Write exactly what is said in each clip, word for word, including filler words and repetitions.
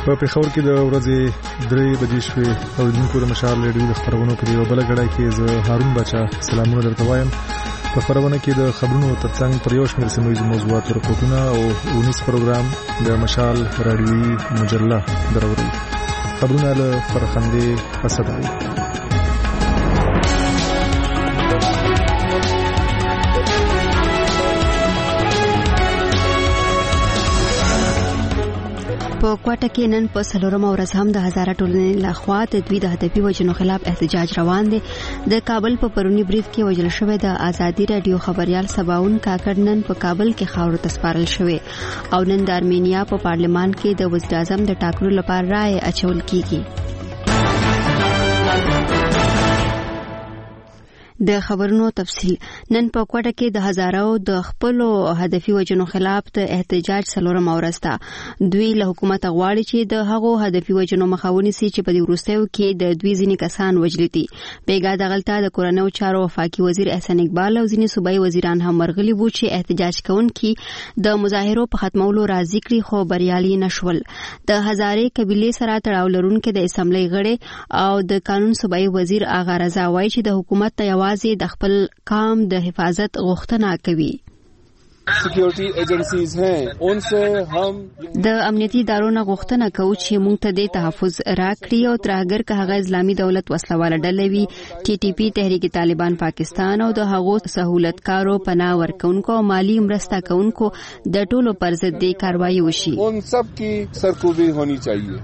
په پېښور کې د ورځې درې بجې شوې او د مشال ریډیو د خبرونو په یو بل غړای کې زه هارون بچا سلامونه درته وایم. په خبرونه کې د خبرونو ترڅنګ پر یو شمېر سیمه ییزو موضوعاتو رپورټونه او ونیس پروګرام د مشال رادیوي مجله دروري. خبرونه له فرخندې فسدوي. په کوټه کې نن په څلورمه ورځ هم د هزاره ټولنې لخوا د دوی د هدفي وژنو خلاف احتجاج روان دی. د کابل په پرونی برید کې وژل شوی د ازادي رادیو خبريال سباون کاکړ نن په کابل کې خاورو ته سپارل شوی او نن د ارمینیا په پارلمان کې د وزیر اعظم د ټاکلو لپاره رائے اچول کیږي. د خبرونو تفصیل. نن په کوټه کې د هزارو د خپل هدفي وژنو خلاف د احتجاج څلورمه ورځ ده. دوی له حکومت غواړي چې د هغو هدفي وژنو مخاوني سي چې په دې وروستیو کې د دوی ځینې کسان وژلي دي. بیګا دغلطه د کورنیو چارو وفاقي وزیر احسان اقبال او ځینې صوبایي وزیران هم ورغلي وو چې احتجاج کوونکي د مظاهرو په ختمولو راضي کړي خو بریالي نشول. د هزارې قبيله سره تړاو لرونکي د اسمبلی غړي او د قانون صوبایي وزیر آغا رضا وایي چې د حکومت ته واځي د خپل قام د حفاظت غوښتنه کوي. سکیورټي ایجنسیز ہیں ان سے هم د امنیتي ادارو غوښتنه کوي چې موږ ته د تحفظ راکړي او ترهګر که هغه اسلامي دولت وسلواله ډله وي، ټي ټي پی تحریک طالبان پاکستان او د هغو سہولتکارو پناه ورکونکو او مالی مرسته کوونکو د ټولو پر ضد د کاروایی وشي. ان سب کی سرکوبی هونی چاہیے.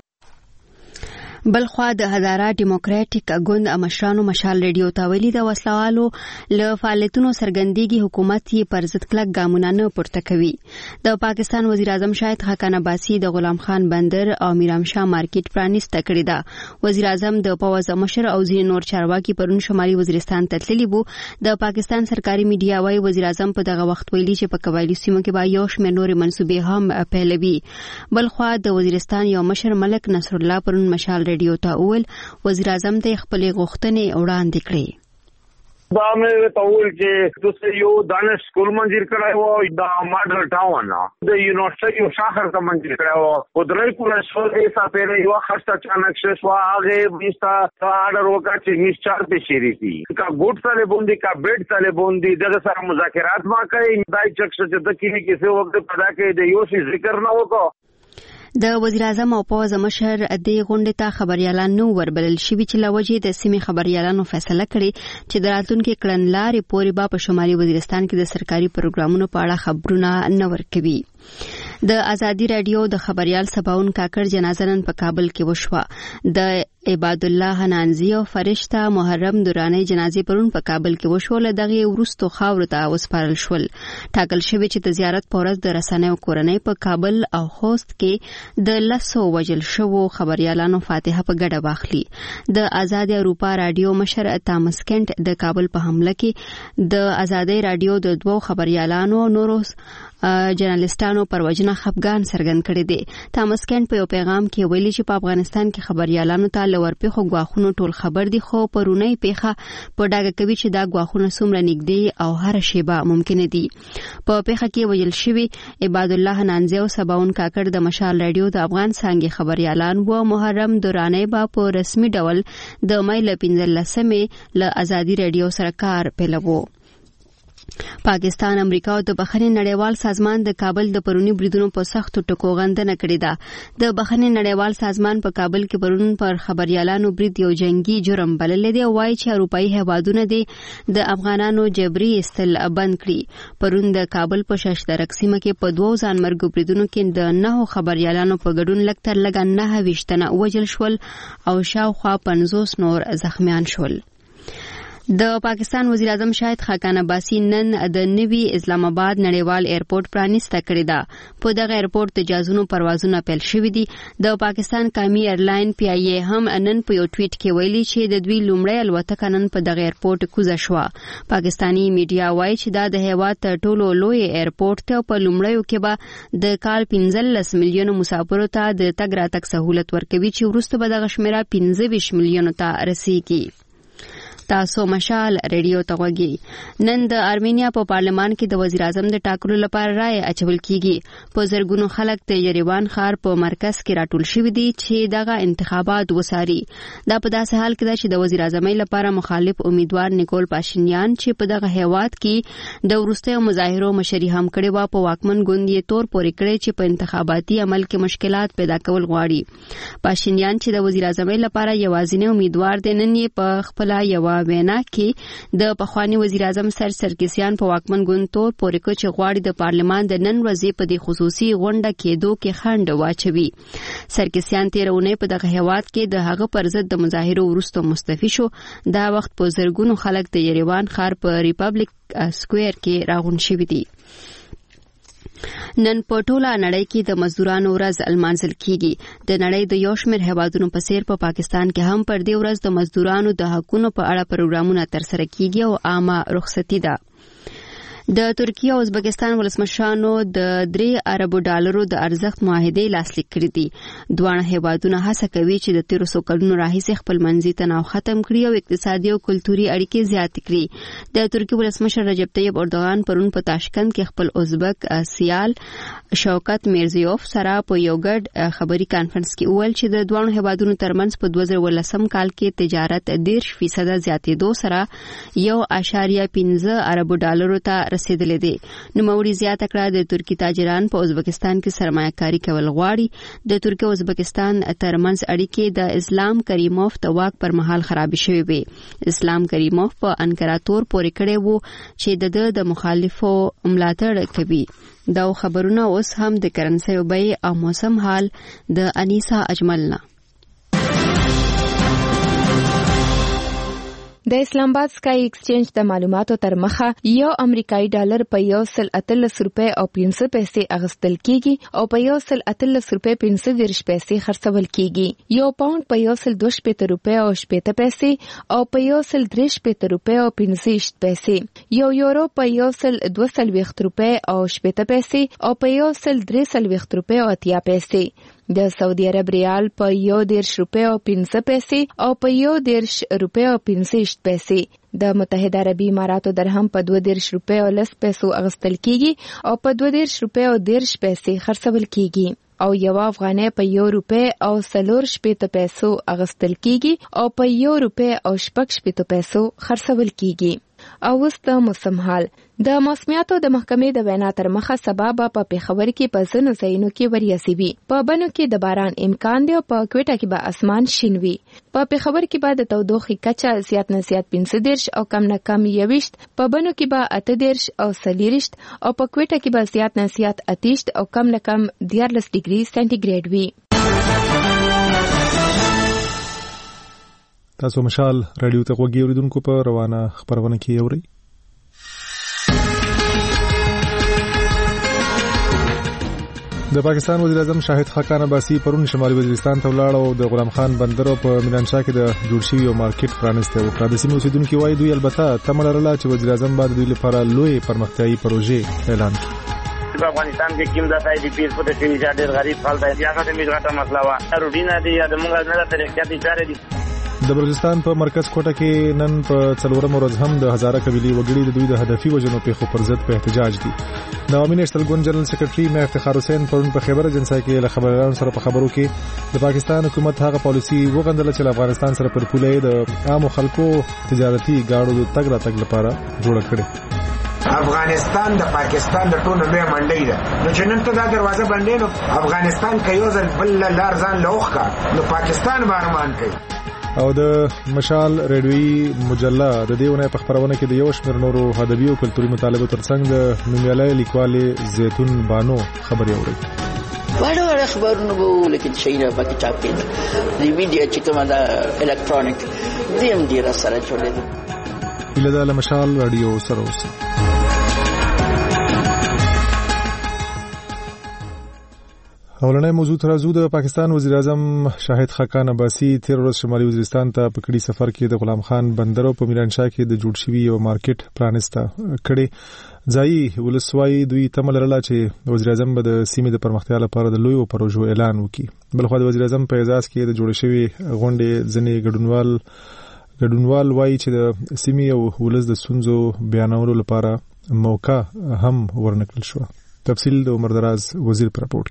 بلخوا د هزاره ډیموکراټیک ګوند مشرانو مشال ریډیو ته ویلي د وسلوالو له فعالیتونو سرګندېږي حکومت یې پر ضد کلک ګامونه نه پورته کوي. د پاکستان وزیر اعظم شاهد خاقان عباسي د غلام خان بندر او میرام شاه مارکیټ پرانیسته کړې ده. وزیر اعظم د پوځ مشر او ځینې نور چارواکي پرون شمالي وزیرستان ته تللي وو. د پاکستان سرکاري میډیا وايي وزیر اعظم په دغه وخت ویلي چې په قبایلی سیمو کې به یو شمېر نورې منصوبې هم پیلوي. بلخوا د وزیرستان یو مشر ملک نصر الله پرون مشال ریډیو ته اول وزیر اعظم ته خپل غوښتنې وړاندې کړې. دا مې تاول چې تاسو یو دانش سکول منځیر کړای وو دا ماډل ټاون د یونیورسيټي یو شهر ته منځیر کړای وو او درې کوله شول ایسا پیره یو خاصه چانک شوا هغه بیستا آرډر وکړ چې هیڅ چار په شری دي کا ګوټ سره بوندي کا بیډ سره بوندي دغه سره مذاکرات ما کوي دای چکش چې د کینې کیسه وخت پیدا کوي د یو شي ذکر نه وکړو. د وزیر اعظم او پوځ مشر د غونډې ته خبريالان نو وربلل شوي چې لوجې د سیمې خبريالانو فیصله کړې چې د راتلونکي کړنلارې پورې به په شمالي وزیرستان کې د سرکاري پروګرامونو په اړه خبرونه نه ورکوي. د ازادي رادیو د خبريال سباون کاکړ جنازه نن په کابل کې وشوه. د عباد الله حنانزي او فرشته محرم دوراني جنازې پرون په کابل کې وشول. دغه ورستو خاور ته وسپارل شول. ټاکل شوی چې د زیارت پورز د رسنیو کورنۍ په کابل او خوست کې د لسو وجل شوو خبريالانو فاتحه په ګډه واخلي. د آزاد اروپا رادیو مشر تامس کینټ د کابل په حمله کې د آزادۍ رادیو د دوو خبريالانو نورو جرنالستانو پر وجنه خفګان څرګند کړی دی. تامس کینټ په یو پیغام کې ویلي چې په افغانستان کې خبريالانو ته لور پیخو غواخونو ټول خبر دي خو پرونی پیخه په ډاګه کوي چې دا غواخونه څومره نږدې او هر شیبه ممکن دي. په پیخه کې ویل شوی عباد الله حنانزي او سباون کاکړ د مشال رادیو د افغان څنګه خبريالان وو. محرم دوراني با په رسمي ډول د مې ل پنځلسمې ل ازادي رادیو سره کار پیلوو. پاکستان امریکا او د بخښنې نړیوال سازمان د کابل د پرونی بریدونو په سختو ټکو غندنه کړې ده. د بخښنې نړیوال سازمان په کابل کې پرون پر خبريالانو برید یو جنگي جرم بللی دی او وايي چې اروپאי هوادونه دي د افغانانو جبري استل بند کړي. پرون د کابل په ششدرک سیمه کې په دوو ځانمرګو بریدونو کې د نهو خبريالانو په ګډون لکتر لګا نه ویشتنه وجل شول او شاوخوا پنځوس نور زخمیان شول. د پاکستان وزیر اعظم شاهد خاقان عباسي نن د نوي اسلام آباد نړیوال ایرپورټ پرانیسته کړی ده. په دغه ایرپورټ د جازونو پروازونه پیل شوي دي. د پاکستان قومي ایرلاین پی آی ای هم نن په یو ټویټ کې ویلي چې د دوی لومړی الوتکه نن په دغه ایرپورټ کوزه شوه. پاکستانی میډیا وایي چې دا د هیواد تر ټولو لوی ایرپورټ ته په لومړیو کې به د کال پنځلس میلیونو مسافرو ته د تګ راتګ سہولت ورکوي چې وروسته به دغه شمیره پنځه ویشت میلیونو ته رسیږي. تاسو مشال ریډیو ته غوږی. نن د ارمینیا په پارلمان کې د وزیر اعظم د ټاکلو لپاره رائے اچول کیږي. په زرګونو خلک د یریوان ښار په مرکز کې راټول شوي دي چې دغه انتخابات وساري. دا په داسې حال کې ده چې د وزیر اعظم لپاره مخالف امیدوار نیکول پاشینیان چې په دغه هیواد کې د وروستیو مظاهرو مشري هم کړې وه په واکمن ګوند یې تور پورې کړی چې په انتخاباتي عمل کې مشکلات پیدا کول غواړي. پاشینیان چې د وزیر اعظم لپاره یوازینی امیدوار دی نن یې په خپل یو وینا کې د پخوانی وزیر اعظم سر سرکسیان په واکمن ګوند تور پورې کړ چې غواړي د پارلمان د نن ورځې په دې خصوصي غونډه کېدو کې خنډ واچوي. سرکسیان تیرونه په دغه هیواد کې د هغه پر ضد د مظاهرو وروسته مستعفي شو. دا وخت په زرګونو خلک د یریوان ښار په ریپبلیک سکوير کې راغون شوي دي. نن په ټوله نړۍ کې د مزدورانو ورځ لمانځل کیږي. د نړۍ د یو شمېر هیوادونو په څیر په پاکستان کې هم پر دې ورځ د مزدورانو د حقونو په اړه پروګرامونه ترسره کیږي او عامه رخصتي ده. د ترکیه او ازبکستان ولسمشرانو د درې اربو ډالرو د ارزښت معاهدې لاسلیک کړې دي. دواړه هیوادونه هڅه کوي چې د تیرو څو کلونو راهیسې خپل منځي تناو ختم کړي او اقتصادي او کلتوري اړیکې زیاتې کړي. د ترکیه ولسمشر رجب طیب اردوغان پرون په تاشکند کې خپل ازبک سیال شوکت میرزیوف سره په یو ګډ خبري کانفرنس کې وویل چې د دوه هیوادونو ترمنځ په دوه زره ولسم کال کې تجارت دېرش فیصد زیاتېدو سره یو اشاریه پنځه اربو ډالرو ته رسیدلې دي. نوموړي زیاته کړه د ترکی تاجران په ازبکستان کې سرمایه‌کاري کول غواړي. د ترکیه او ازبکستان ترمنځ اړیکې د اسلام کریموف د واک پر مهال خراب شوې وې. اسلام کریموف په انکارا تور پورې کړی وو چې د د مخالفو ملاتړ کوي. دا خبرونه اوس هم د کرنسي او بیې او موسم حال د انیسا اجملنا. د اسلام آباد سکای ایکسچینج د معلوماتو تر مخه یو امریکایي ډالر په یو سل اتلس روپۍ او پنځه پیسې اغستل کیږي او په یو سل اتلس روپۍ پنځه دیرش پیسې خرڅول کیږي. یو پاوند په یو سل دوه شپېته روپۍ او شپېته پیسې او په یو سل درې شپېته روپۍ او پنځه ویشت پیسې. یو یورو په یو سل دوه څلوېښت روپۍ او شپېته پیسې او په یو سل درې څلوېښت روپۍ او اتیا پیسې. د سعودي عرب ریال په یو دیرش روپۍ او پنځه پیسې او په یو دیرش روپۍ او پنځه ویشت پیسې. د متحده عربي اماراتو درهم په دوه دیرش روپۍ او لس پیسو اغستل کیږي او په دوه دیرش روپۍ او دیرش پیسې خرڅول کیږي. او یو افغانۍ په یو روپۍ او څلور شپېته پیسو اغستل کیږي او په یو روپۍ او شپږ شپېته پیسو خرڅول کیږي. او اوس د موسم حال. د موسمیاتو د محکمې د وینا تر مخه سبا به په پیښور کې په ځینو ځایونو کې وریځې وي. په بنو کې د باران امکان دی او په کوټه کې به اسمان شین وي. په پیښور کې به د تودوخې کچه زیات نه زیات پنځه دیرش او کم نه کم یوویشت، په بنو کې به اته دیرش او څلېرویشت او په کوټه کې به زیات نه زیات اتهشت او کم نه کم دیارلس ډیګري سانتیګریډ وي. تاسو مشال رادیو ته غوږی اوریدونکو په روانه خبرونه کې اورئ. د پاکستان وزیر اعظم شاهد خاقان عباسی پرون شمالي وزیرستان ته ولاړ او د غلام خان بندر په میدانشاه کې د جوړ شوی یو مارکیټ پرانسته وکړه. د سیمې اوسیدونکو وایي دوی البته تمه لرله چې وزیر اعظم باید دوی لپاره لوی پرمختیايي پروژې اعلان کړي. په افغانستان کې کوم ځای دی پیس په دې چې ډېر غریب خلک دی، هغه د میګراټه مسله وا روډینا دی یا د موږ نه د احتیاطي چارې دي. د بلوچستان په مرکز کوټه کې نن په څلورم ورځ هم د هزاره قبيلي وګړي د دوی د هدفي وجنو پیښو پر ضد په احتجاج دي. د عوامي نېشنل ګوند جنرال سیکریټري میر افتخار حسین پرون په خبر اجنسی کې له خبريالانو سره په خبرو کې د پاکستان حکومت هغه پالیسي وغندله چې افغانستان سره پر پوله د عامو خلکو تجارتي گاډو د تګ راتګ لپاره جوړ کړي. افغانستان د پاکستان د ټولو لوی منډي ده، نو چې نن ته دا دروازه بندې نو افغانستان کې یو ځل بل لار ځان لوخ کا نو پاکستان بارمان کوي. او د مشال ریډیوي مجله د دیونه په خبرونه کې د یو شمېر نورو ادبي او کلتوري مطالبه ترڅنګ د نومیالي لیکوالې زيتون بانو خبري اوري. وړه وړه خبرونه وو لیکن شي نه پکې چاپ کړي. د میډیا چې کومه دا الکترونیک دیم ډیر سره جوړېږي. اله د مشال رادیو سره اوس اولنې موضوع ترازو د پاکستان وزیر اعظم شاهد خاقان عباسی تیر ورځ شمالي وزیرستان ته په کړي سفر کې د غلام خان بندر په میرانشاه کې د جوړ شوی یو مارکیټ پرانسته کړي. ځای ولسوای دوی تمل لرله چې وزیر اعظم به د سیمې د پرمختیا لپاره د لویو پروژو اعلان وکړي. بلخو د وزیر اعظم په اعزاز کې د جوړ شوی غونډې ځنې ګډونوال ګډونوال وایي چې د سیمې او ولس د ستونزو بیانولو لپاره موقع هم ورنکړل شو. تفصیل د عمر دراز وزیر پر راپورټ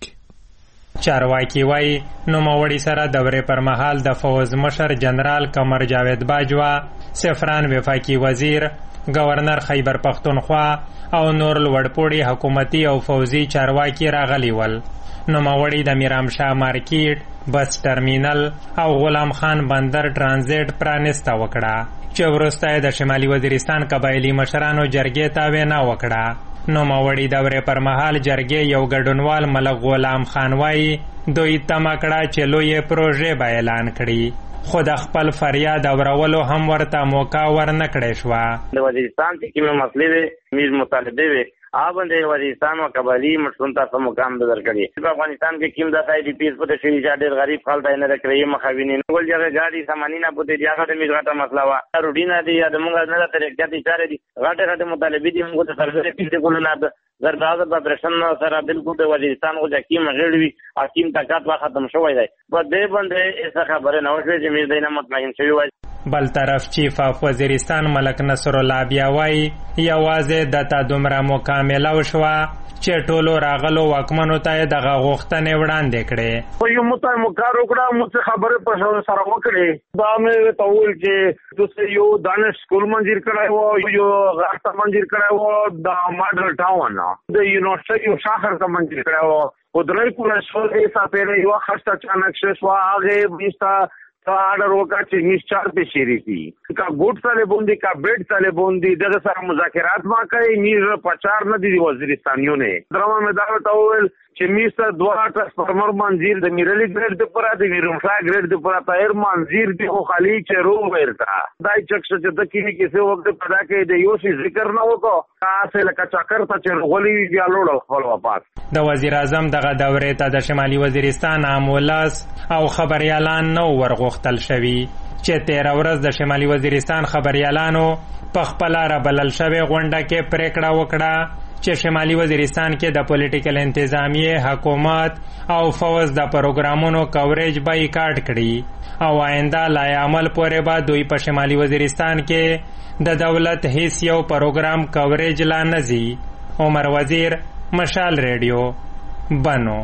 کې. چارواکي وایي نوموړي سره دورې پر مهال د فوز مشر جنرال قمر جاوید باجوا، سفران وفاقي وزیر، گورنر خیبر پختونخوا او نور لوړپوړي حکومتي او فوزي چارواکي راغلي ول. نوموړي د میرامشاه مارکیټ، بس ټرمینل او غلام خان بندر ترانزیت پرانسته وکړه چې وروسته د شمالي وزیرستان قبایلي مشرانو جرګې ته وینا وکړه. نوموړي دورې پر مهال جرګې یو ګډونوال ملک غلام خان وایي دوی تمه کړه چې لویې پروژې به اعلان کړي، خو د خپل فریاد اورولو هم ورته موقع ورنه کړې شوه. د وزیرستان چې کومې مسلې وې میز مطالبې وې آبند وزیرستان و قبایلی مشرون ته مقام در کړی. په افغانستان کې کوم د آی ډی پیز په شری جاډر غریب خلک نه درکړي مخاوینین ول جګه غاډي سامانینا په دې ځای ته میږه مسله وا روډینا دی یا د موږ نه تر احتیاطي چارې دي غاټه غاټه مطالبه دي موږ ته سرګره پیډ کول نه زرداد په پرشن سره بالکل د وزیرستان او حکیم غړوي حکیم طاقت وا ختم شوی دی. په دې باندې ایسه خبره نه وشوي چې میر دینه مطمئن شوی وای. بل طرف چیف اف وزیرستان ملک نصر الله بیا وایي یوازې د تا دومره مکمله وشوه چې ټولو راغلو واکمنو ته دغه غوښتنې وړاندې کړې. خو یو متای مکار وکړه موږ خبره په سره وکړې دا مې ته وویل چې تاسو یو دانش سکول منځیر کړای وو، یو غاټه منځیر کړای وو، د ماډل ټاون د یونیورسيټي یو شاخر ته منځیر کړای وو. په درې کوله شول ایسا پیره یو خاصه اچانک شوا هغه بیستا تا آرڈر ہوگا چې نیشچار پہ شیری تھی کا گوٹ سالے بوندی کا بیڈ سالے بوندی دغه سره مذاکرات ما کوي میر پچار نه دي وزیرستانیو نه درما میں دعوت اول چې میسر دوه ټرانسفارمر منځیر د میرلی ګریډ د پرا د میرمفلا ګریډ د پرا تایر منځیر دی خو خالی چې رو ورتا دای چکش چې د کینی کیسه وخت پیدا کې د یو شي ذکر نه وکړو تاسو لکه چکر ته چې غولي بیا لوړ خپل واپس. د وزیر اعظم دغه دورې ته د شمالي وزیرستان عامولاس او خبريالان نو ورغختل شوی چې تیر ورځ د شمالي وزیرستان خبريالانو په خپل را بلل شوی غونډه کې پریکړه وکړه چې شمالي وزیرستان کې د پولیټیکل انتظامیه حکومت او فوز د پروګرامونو کوریج بایکاټ کړي او آینده لای عمل پورې به دوی په شمالي وزیرستان کې د دولت هیڅ یو پروګرام کوریج لا نزي. عمر وزیر، مشال ریډیو، بنو.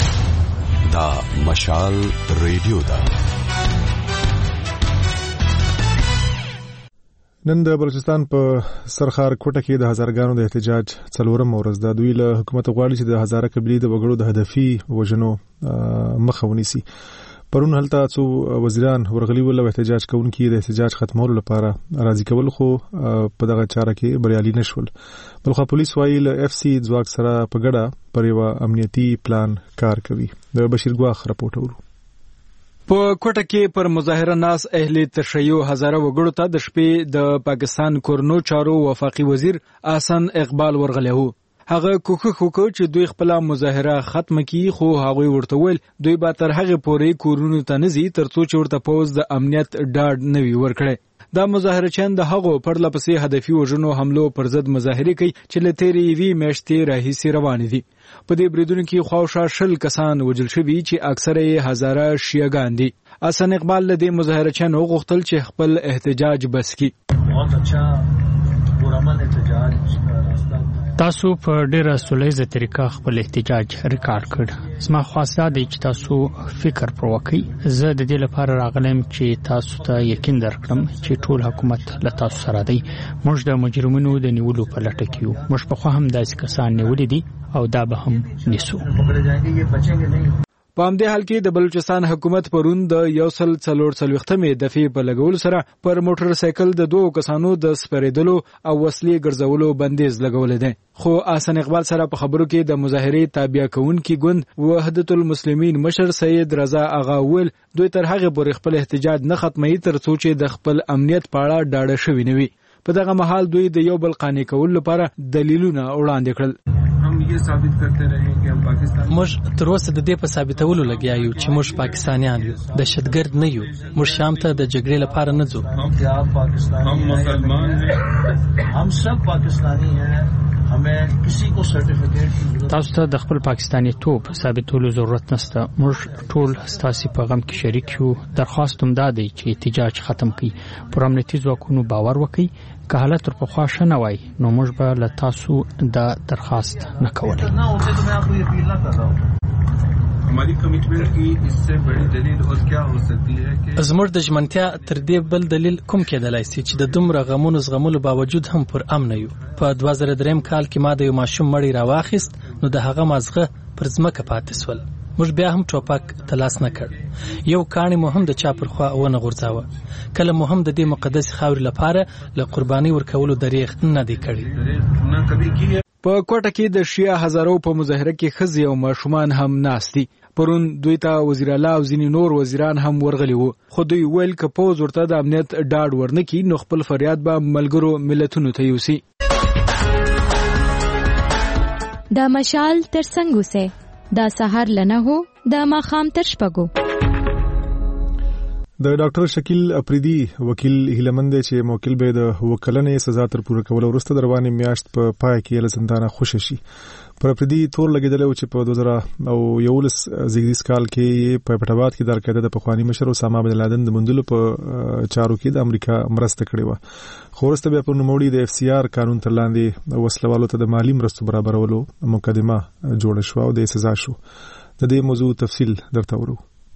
دا مشال ریډیو دا نن د بلوچستان په سرخار کوټه کې د هزارګانو د احتجاج څلورم ورځ ده. دوی له حکومت غواړي چې د هزاره قبيلې د وګړو د هدفي وژنو مخه ونیسي. پرون هلته څو وزیران ورغلي ول او احتجاج کوونکي د احتجاج ختمولو لپاره راضي کول، خو په دغه چاره کې بریالي نشول. بلخو پولیس وايي له اف سی ځواک سره په ګډه پر یو امنیتي پلان کار کوي. د بشیر ګواخ راپورټ ورو. په کوټه کې پر مظاهره ناس اهل تشیع هزاره وګړو ته د شپې د پاکستان کورنو چارو وفاقي وزیر احسن اقبال ورغلی وو. هغه کوښښ وکړ چې دوی خپل مظاهره ختم کړي، خو هغه ورته ویل دوی به تر هغه پورې کورونو ته نه ځي ترڅو چې ورته پوز د امنیت ډاډ نه وي ورکړي. دا مظاهره چند د هغو پرله پسې هدفي وژنو حملو پر ضد مظاهره کوي چې له تیرې یوې میاشتې راهیسې روانې دي. په دې بریدونو کې خواوشا شل کسان وژل شوي چې اکثره یې هزاره شیعهګان دي. احسن اقبال له دې مظاهره چانو غوښتل چې خپل احتجاج بس کړي. تاسو په ډیره سولېزه طریقه خپل احتجاج ریکارډ کړ. زما خواست دی چې تاسو فکر پر وکړئ. زه د دې لپاره راغلم چې تاسو ته یقین درکړم چې ټول حکومت له تاسو سره دی. موږ د مجرمینو د نیولو په لټه کې یو. موږ په خو هم داسې کسان نیولې دي او دا به هم نیسو. په همدې حال کې د بلوچستان حکومت پرون د یو سل څلور څلوېښتمې دفعې په لګولو سره پر موټر سایکل د دوو کسانو د سپریدلو او وسلې ګرځولو بندیز لګولی دی. خو احسن اقبال سره په خبرو کې د مظاهرې تابع کوونکي ګوند وحدت المسلمین مشر سید رضا اغا ویل دوی تر هغه پورې خپل احتجاج نه ختموي ترڅو چې د خپل امنیت په اړه ډاډه شوي نه وي. په دغه مهال دوی د یو بل قانع کولو لپاره دلیلونه وړاندې کړل. موږ تر اوسه د دې په ثابتولو لګیا یو چې موږ پاکستانیان یو، دهشتګرد نه یو. موږ شام ته د جګړې لپاره نه ځو. हम मुसलमान हैं, हम सब पाकिस्तानी हैं, تاسو ته د خپل پاکستاني توپ ثابتولو ضرورت نشته. موږ ټول ستاسو په غم کې شریک یو. درخواست هم دا دی چې احتجاج ختم کړي. پر امنیتي ځواکونو باور وکړي. که حالت تر پخوا ښه نه وای نو موږ به له تاسو دا درخواست نه کولای. हमारी कमिटमेंट की इससे बड़ी दलील और क्या हो सकती है कि زموږ د ژمنتیا تر دې بل دلیل کوم کېدلای شي چې د دومره غمونو زغملو باوجود هم پر امن یو. په دوه زره درې کال کې ما د یو ماشوم مړی راواخیست نو د هغه مازغه پر ځمکه پاتې سول. موږ بیا هم ټوپک تلاس نه کړ. یو کاڼی مو هم د چا پر خوا ونه غورځاوه. کله مو هم د دې مقدس خاورې لپاره له قرباني ورکولو دریغ نه دی کړی. په کوټه کې د شیا هزارو په مظاهره کې ښځې او ماشومان هم ناست دي. پرون دوی ته وزیر اعلی او ځینې نور وزیران هم ورغلي وو. خو دوی ویل که پوز ورته د امنیت ډاډ ورنکي نو خپل فریاد به ملګرو ملتونو ته یوسي. دا مشال تر څنګه سه دا سحر لنه هو دا ماخام تر شپګو. د ډاکټر شکیل اپریدي وکیل هیلمند چې موکل به د وکلنې سزا تر پوره کول وروسته دروانې میاشت په پای کې له زندانه خوشی شي. پر اپریدي تور لګیدل او چې په دوه زره او یولس زیږدیز کال کې په پټاباد کې د القاعده د پخوانی مشر اسامه بن لادن د مندلو په چارو کې د امریکا مرسته کړې و. خو وروسته بیا په نوموړي د اف سی آر قانون تر لاندې وسلوالو ته د مالی مرستو برابرولو مقدمه جوړه شو او د سزا شو. د دې موضوع تفصیل درته ورو.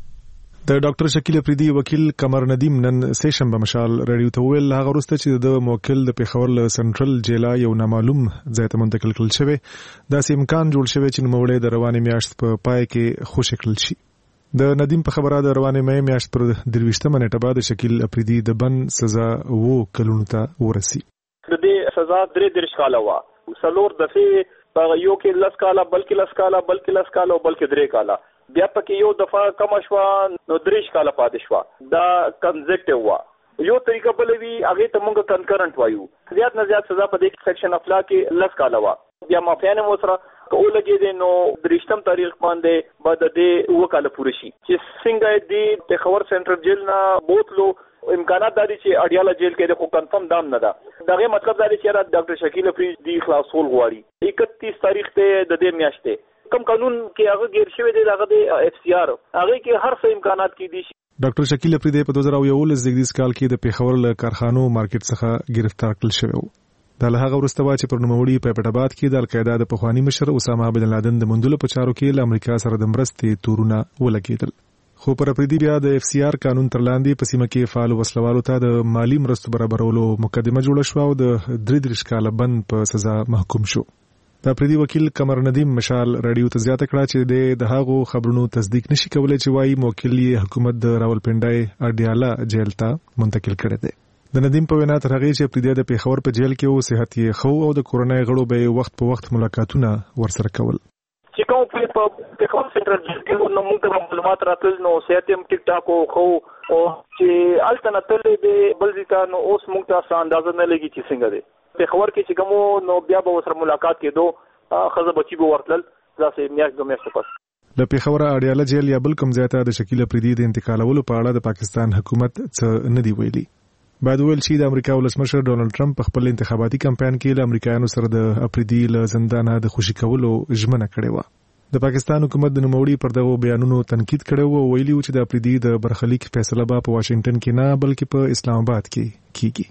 د ډاکټر شکیل اپریدي وکیل قمر ندیم نن سه شنبه مشال رادیو ته ویل هغه وروسته چې د موکل د پیښور له سنټرل جیلا یو نامعلوم ځای ته منتقل کړل شوی داسې امکان جوړ شوی چې نوموړی د روانې میاشت په پای کې خوشی کړل شي. د ندیم په خبره د روانې مې میاشت پر درویشتمه نیټه بعد شکیل اپریدي د بن سزا وو کلونو ته ورسی. د دې سزا درې درش کاله وا سلور دفعه په یو کې لس کاله بلکې لس کاله بلکې لس کاله او بلکې درې کاله بیا پکې یو دفعه کم شو نو دریش کاله پاتې شو. دا کنزیکټیو وا. یو طریقه بل وی هغه ته موږ کنکرنٹ وایو. زیات نه زیات سزا په دې سیکشن اف لا کې لس کاله وا. بیا مافیان مو سره کو لګي دي نو دریشتم تاریخ باندې بعد دې وکاله پوره شي چې څنګه دې د خبر سنټر جیل نه بوتلو امکانات داري چې اډیاله جیل کې د خو کنفرم دام نه ده. دغه مطلب داري چې را ډاکټر شکیل اپریدي خلاصول غواړي. اکتیس تاریخ ته د دې میاشتې کم قانون کې هغه غیر شوی دی دغه د اف سی آر هغه کې هر څه امکانات کې دي. ډاکټر شکیل اپریدي په دوه زره یولس زیږدیز کال کې د پیښور له کارخانو مارکیټ څخه گرفتار کړل شوی و. د له هغه وروسته چې پر نوموړي په پټاباد کې د القاعده د پخوانی مشر اسامه بن لادن د مندلو په چارو کې له امریکا سره د مرستې تورونه ولګېدل. خو پر اپریدي بیا د اف سی آر قانون تر لاندې په سیمه کې فعال وسلوالو ته د مالی مرستو برابرولو مقدمه جوړه شو او د درې دېرش کاله بند په سزا محکوم شو. د اپریدي وکیل قمر ندیم مشال رادیو ته زیاته کړه چې د هغو خبرونو تصدیق نشي کولای چې وایي موکل یې حکومت د راولپنډای اډیاله جیل ته منتقل کړی دی. د ندیم په وینا تر هغه چې اپریدي د پیښور په جیل کې او صحت یې خو او د کورونای غړو به وخت په وخت ملاقاتونه ورسره کول. چې کوم په پیښور سنټرل جیل کې نو موږ معلومات راتل نو صحت یې ټیک ټاک خو او چې الټناتل به بل ځکه نو اوس موږ ته اندازه نه لګي چې څنګه دی. په خبر کې چې کومو نو بیا به سره ملاقات کېدو خزه بچي به ورتل ځکه میاشت دوه میاشتې پس د پیښور اډیاله جیل یا بل کوم ځای ته د شکیل اپریدي د انتقالولو په اړه د پاکستان حکومت څه نه دی ویلي. بعد ویل چې د امریکا ولسمشر ډونالد ټرمپ په خپل انتخاباتي کمپاین کې له امریکایانو سره د اپریدي له زندانه د خوشي کولو ژمنه کړې و. د پاکستان حکومت د نوموړي پر دغه بیانونو تنقید کړی و، ویلي و چې د اپریدي د برخلیک فیصله به په واشنگټن کې نه بلکې په اسلام آباد کې کیږي.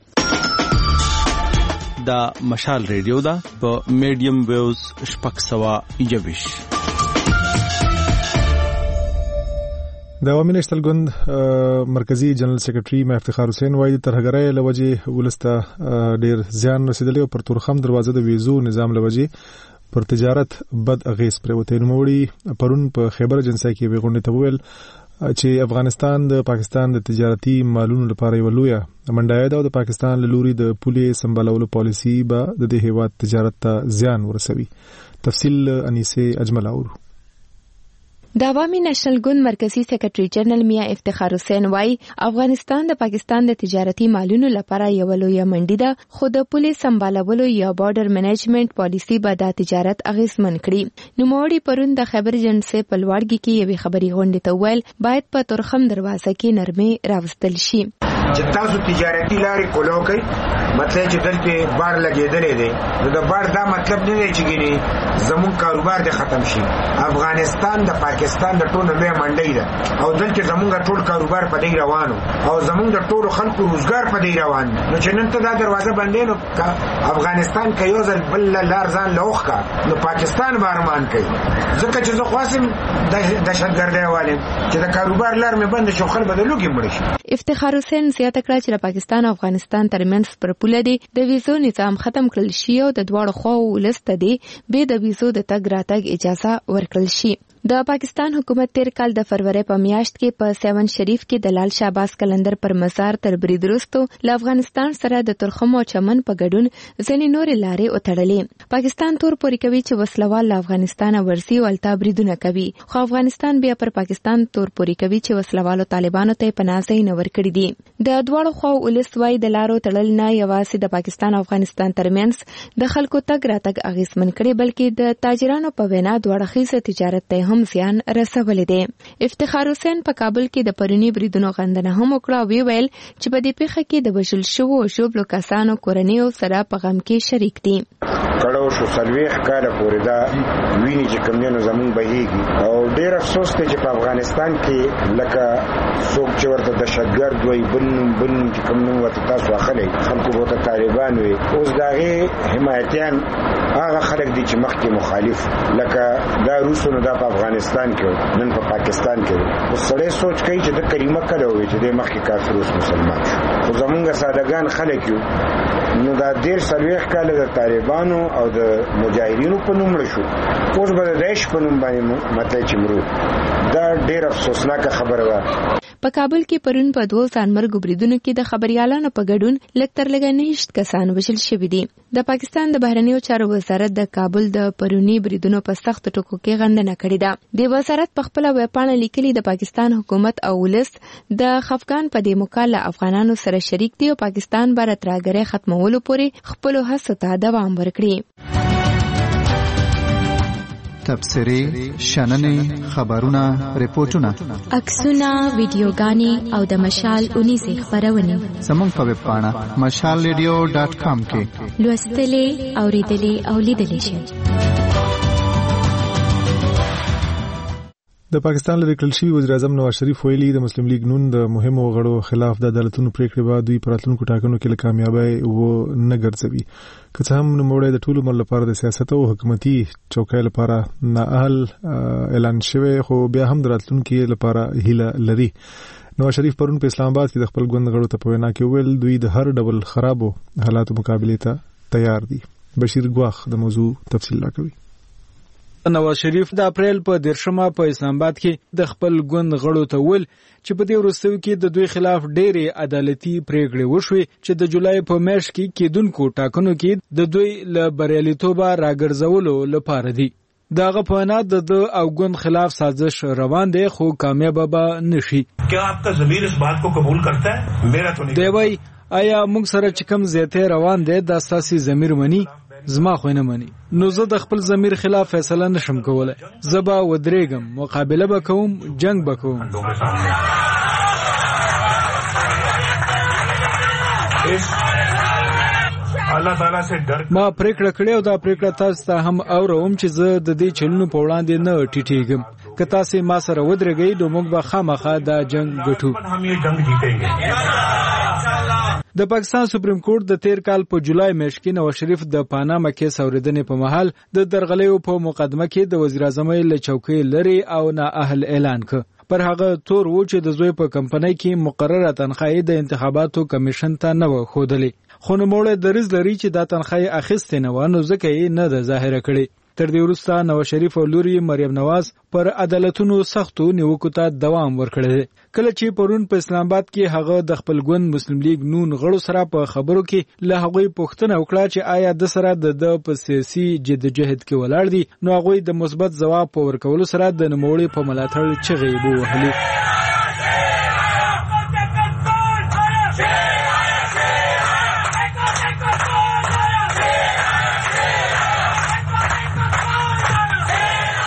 دا مشال ریډیو دا په میډیم ویوز شپږ سوه یوویش. د عوامي نېشنل ګوند مرکزی جنرال سیکریټري ما افتخار حسین وایي ترهګرۍ له وجې ولسته ډیر زیان رسیدلی او پر تورخم دروازه د ویزو نظام له وجې پر تجارت بد اغیز پرېوتی. نوموړي پرون په خیبر ایجنسۍ کې یوې غونډې ته وویل چې افغانستان د پاکستان د تجارتي مالونو لپاره یو لویه منډه ده او د پاکستان له لوري د پولې سمبالولو پالیسي به د دې هیواد تجارت ته زیان ورسوي. تفصیل انیسه اجمل اورو. د عوامي نېشنل ګوند مرکزی سیکریټري جنرال میا افتخار حسین وايي افغانستان د پاکستان د تجارتي مالونو لپاره یو لویه منډه ده، خو د پولیس سمبالولو یا بارډر منیجمنت پالیسي به د تجارت اغیزمن کړي. نوموړي پرون د خبر ایجنسۍ په لوړګي کې یوې خبري غونډې ته ویل باید په تورخم دروازه کې نرمي راوستل شي. چې تاسو تجارتي لارې کولو کوي مطلب چې دلته بار لګېدلې دی نو د بار دا مطلب نه دی چې ګینه زمون کاروبار دې ختم شي. افغانستان د پاکستان د ټولو لوی منډي ده او دلته زمونږ ټول کاروبار په دې روانو او زمونږ د ټولو خلکو روزګار په دې روان. نو چې نن ته دا دروازه بندې نو افغانستان کې یو ځل بل لار ځان لوخ کا نو پاکستان بارمان کوي. ځکه چې زه خواسم د دهشتګردۍ والے چې د کاروبار لار مې بند شو خلک بدلو کې مړ شي. افتخار حسین زیاته کړه چې د پاکستان او افغانستان ترمنځ پر پوله دی د ویزو نظام ختم کړل شي او د دواړو خواو ولسته دی به د ویزو د تګ راتګ اجازه ورکړل شي. د پاکستان حکومت تیر کال د فروری په میاشت کې په سیون شریف کې د لال شهباز کلندر پر مزار تر برید وروسته له افغانستان سره د ترخم او چمن په ګډون ځینې نورې لارې وتړلې. پاکستان تور پورې کوي چې وسلوال له افغانستان ورسي او التا بریدونه کوي، خو افغانستان بیا پر پاکستان تور پورې کوي چې وسلوالو طالبانو ته پناه ځای نه ورکړي دي. د دواړو خواو ولس وايي د لارو تړل نه یوازې د پاکستان او افغانستان ترمنځ د خلکو تګ راتګ اغیزمن کړي بلکې د تاجرانو په وینا دواړه خیزه تجارت ته هم زیان رسولې دي. افتخار حسین په کابل کې د پرونی بریدونو غندنه هم وکړه او ویل چې په دې پیښه کې د وژل شوو او ژوبلو کسانو کورنیو سره په غم کې شریک دي. کړو شو سلويخ کاله پورې دا ویني چې کمونو زمون بهيږي او ډېر افسوس ته چې په افغانستان کې لکه څوک چې ورته دهشتګرد وي بل بل چې کمونو ورته تاسو اخلي خلکو ورته طالبان وي اوس داغه حمایتيان هغه خلک دي چې مخکې مخالف لکه دا روسونو د افغانستان کې نن په پاکستان کې اوس سړی سوچ کوي چې د کریمه کړه وي چې د مخکې کافر اوس مسلمان خو زمونږ سادهګان خلک یو نو دا ډېر سلويخ کاله د طالبانو او د مجاهدینو په نوم شو اوس به د داعش په نوم باندې مطلب چې مرو دا ډېر افسوسناک خبره ده. په کابل کې پرون په دوه ځانمرګو بریدونو کې د خبريالانو په ګډون لږ تر لږه نهشت کسان وژل شوي دي. د پاکستان د بهرنیو چارو وزارت د کابل د پرونی بریدونو په سخت ټکو کې غندنه کړې ده. د وزارت په خپل ویبپاڼه لیکلي د پاکستان حکومت او ولس د خفقان په دې مکاله افغانانو سره شریک دي او پاکستان بار ترګره ختمولو پورې خپل هڅو ته دوام ورکړي. تبصرې، شننې، خبرونه، ریپورتونه، عکسونه، ویډیوګانې او د مشال اونیزې خبرونه زموږ په ویب پاڼه مشال ریډیو ډاټ کام کې لوستلې، اوریدلې او لیدلې شئ. د پاکستان لري کړل شوی وزیر اعظم نواز شریف ویلي د مسلم لیگ نون د مهمو غړو خلاف د عدالتونو پریکړې به دوی پراتلونکو ټاکنو کې کامیابی و نه ګرځوي. که څه هم نوموړی د ټولو مل لپاره د سیاست او حکومتي چوکۍ لپاره نااهل اعلان شوی خو بیا هم د راتلونکو لپاره هیله لري. نواز شریف پرون په اسلام آباد کې د خپل ګوند غړو ته په وینا کې ویل دوی د هر ډول خرابو حالاتو مقابله ته تیار دي. بشیر ګواخ د موضوع تفصیل راکوي. نواز شریف د اپریل په دیرشمه په اسلام آباد کې د خپل ګوند غړو ته ویل چې په دې وروستیو کې د دوی خلاف ډېرې عدالتي پریکړې وشوې چې د جولای په میاشت کې کېدونکو ټاکنو کې د دوی له بریالیتوبه راګرځولو لپاره دي. دغه په وینا د ده او ګوند خلاف سازش روان دی خو کامیاب به نشي. کیا آپ کا ضمیر اس بات کو قبول کرتا ہے؟ میرا تو نہیں. دی وای آیا موږ سره چې کوم زیاته روان دی د اساسي ضمیر مني؟ زما خو نه مني. نو زه د خپل ضمیر خلاف فیصله نشم کولای. زبا ودرېګم، مقابله وکوم، جنگ وکوم. الله تعالی سے ډر ما پریکړه کړې او دا پریکړه تاسو ته هم اورم چې زه د دې چلونو په وړاندې نه ټیټېږم. که تاسو ما سره ودرېږئ نو موږ به خامخا دا جنگ ګټو. هم یې جنگ جیتेंगे. د پاکستان سپریم کورټ د تیر کال په جولای میاشت کې نواز شریف د پاناما کیس اوریدنې په مهال د درغلیو په مقدمه کې د وزیر اعظم له چوکۍ لري او نااهل اعلان کړ. پر هغه تور و چې د زوی په کمپنۍ کې مقرره تنخواهي د انتخاباتو کمیشن ته نه و ښودلې خو نوموړی دریځ لري چې دا تنخواهي اخیستې نه و نو ځکه یې نه ده ظاهره کړې. تر دې وروسته نواز شریف او لوري مریم نواز پر عدالتونو سختو نیوکو ته دوام ورکړی. کله چې پرون په اسلام آباد کې هغه د خپل ګوند مسلم لیگ نون غړو سره په خبرو کې له هغوی پوښتنه وکړه چې آیا د سره د په سیاسي جدوجہد کې ولاړ دي نو هغوی د مثبت ځواب په ورکولو سره د نوموړي په ملاتړ چغې ووهلې.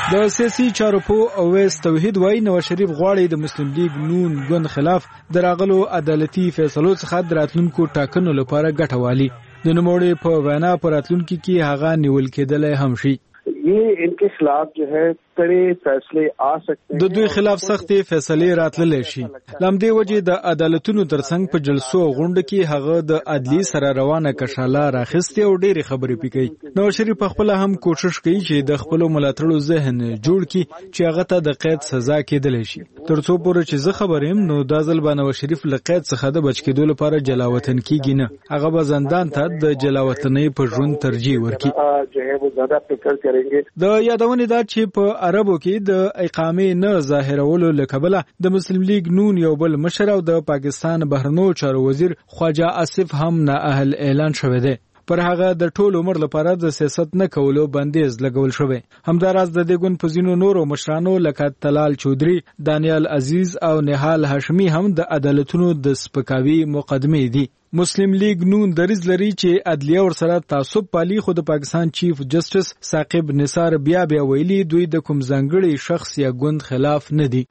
د سیاسي چارو په اویس توحید وای نواز شریف غواړي د مسلم لیگ نون ګوند خلاف دراغلو عدالتي فیصلو څخه دراتلونکو ټاکنو لپاره ګټه والی د نوموړي په وینا پراتلونکو کې هغه نیول کېدلای هم شي. یہ ان کے خلاف جو ہے کڑے فیصلے آ سکتے ہیں. د دوی خلاف سختې فیصلې راتللی شي. لامدې وجې د عدالتونو ترڅنګ په جلسو غونډه کې هغه د عدلي سره روانه کشاله راخستې او ډېرې خبرې پکې. نواز شریف خپل هم کوشش کوي چې د خپل ملاتړو ذهن جوړ کړي چې هغه ته د قید سزا کېدلی شي. ترڅو پورې چې زه خبر یم نو دا ځل به نواز شریف له قید څخه د بچ کېدو لپاره جلاوطن کېږي نه. هغه به زندان ته د جلاوطنۍ په ژوند ترجیح ورکړي. جو ہے وہ زیادہ فکر کریں گے. د یادونې دا چې په عربو کې د اقامې نه ظاهرولو لکبله د مسلم لیگ نون یو بل مشر او د پاکستان بهرنو چارو وزیر خواجه آصف هم نه اهل اعلان شوی دی. پر هغه د ټول عمر لپاره د سیاست نه کولو بندیز لګول شوی. همداراز د دې ګوند په ځینو نورو مشرانو لکه طلال چودري، دانیال عزیز او نهال هاشمي هم د عدالتونو د سپکاوي مقدمې دي. مسلم لیگ نون دریز لري چې عدلیه ورسره تعصب پالي، خو د پاکستان چیف جسټس ثاقب نثار بیا بیا ویلي دوی د کوم ځانګړي شخص یا ګوند خلاف نه دي.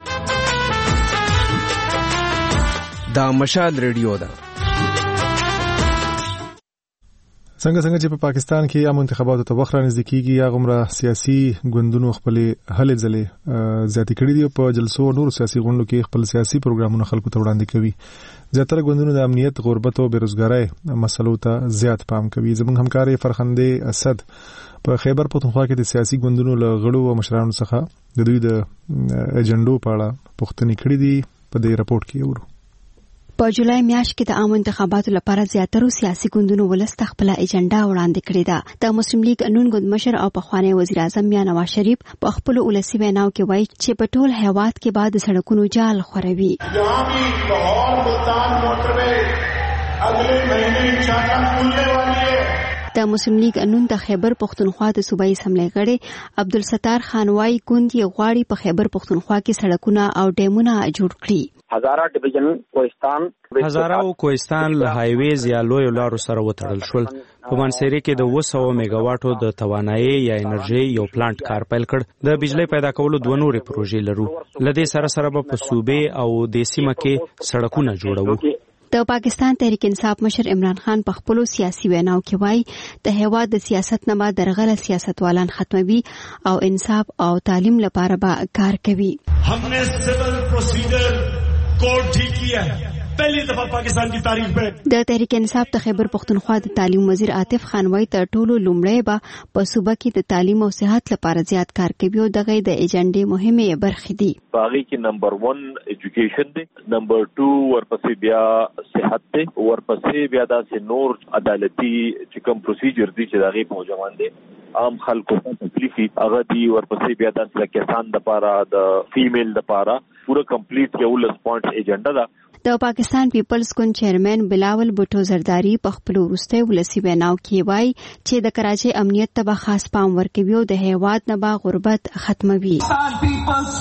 دا مشال ریډیو ده. څنګه څنګه چې په پاکستان کې عام انتخاباتو ته وخت رانږدې کیږي یا غومره سیاسي ګوندونو خپل هلې ځلې زیاتې کړې دي په جلسو او نورو سیاسي غونډو کې خپل سیاسي پروګرامونه خلکو ته وړاندې کوي. زیاتره ګوندونو د امنیت، غربت او بیروزګارۍ مسلو ته زیات پام کوي. زموږ همکارې فرخنده اسد په خیبر پختونخوا کې د سیاسي ګوندونو له غړو او مشرانو څخه د دوی د ایجنډو په اړه پوښتنې کړې دي. په دې راپورټ کې ورو په جولای میاشت کې د عام انتخاباتو لپاره زیاترو سیاسي ګوندونو ولست خپل ایجنډا وړاندې کړې ده. د مسلم لیگ نون ګوند مشر او پخوانی وزیر اعظم میاں نواز شریف په خپل ولسی ویناو کې وایي چې په ټول هیواد کې بعد سړکونو جال خوروي. یہاں بھی لاہور ملتان موٹر وے اگلے مہینے انشاءاللہ کھلنے والی ہے. د مسلم لیگ نون د خیبر پختونخوا د صوبایي اسمبلی غړي عبدالستار خان وايي ګوند یې غواړي په خیبر پختونخوا کې سړکونه او ډیمونه جوړ کړي. هزاره ډیویژن کوهستان هزاره او کوهستان له هایویز یا لوی لارو سره وتړل شول. په منصيري کې د دوه سوه میگا واټو د توانایي یا انرژي یو پلانټ کار پیل کړ. د بجلی پیدا کولو دوه نورې پروژې لرو. لدې سره سره په صوبې او د سیمه کې سړکونه جوړوو. د پاکستان تحریک انصاف مشر عمران خان په خپل سیاسي ویناو کې وایي د هیواد د سیاست نه بعد درغله سیاستوالان ختموي او انصاف او تعلیم لپاره به کار کوي. ہم نے سول پروسیجر کوڈ ٹھیک کیا ہے. پہلی دفعہ پاکستان کی تاریخ میں د تحریک انصاف د خیبر پختونخوا د تعلیم وزیر عاطف خان وايي تر ټولو لومړی به په صوبه کې د تعلیم او صحت لپاره زیات کار کوي او دغه د ایجنډې مهمه برخې دي. باغی کې نمبر ون ایجوکیشن دی، نمبر ټو ورپسې بیا صحت دی، ورپسې بیا داسې نور عدالتي چې کوم پروسیجر دی چې دغه په موجمان دی عام خلکو ته تکلیفي هغه دی، ورپسې بیا داسې کسان د پاره د فیمیل د پاره پورا کمپلیټ یو لس پوینټ ایجنډا ده. د پاکستان پیپلز ګوند چیرمن بلاول بوټو زرداری په خپل وروستي ولسی ویناو کې وایي چې د کراچۍ امنیت ته به خاص پام ورکوي او د هیواد نه به غربت ختموي. پیپلز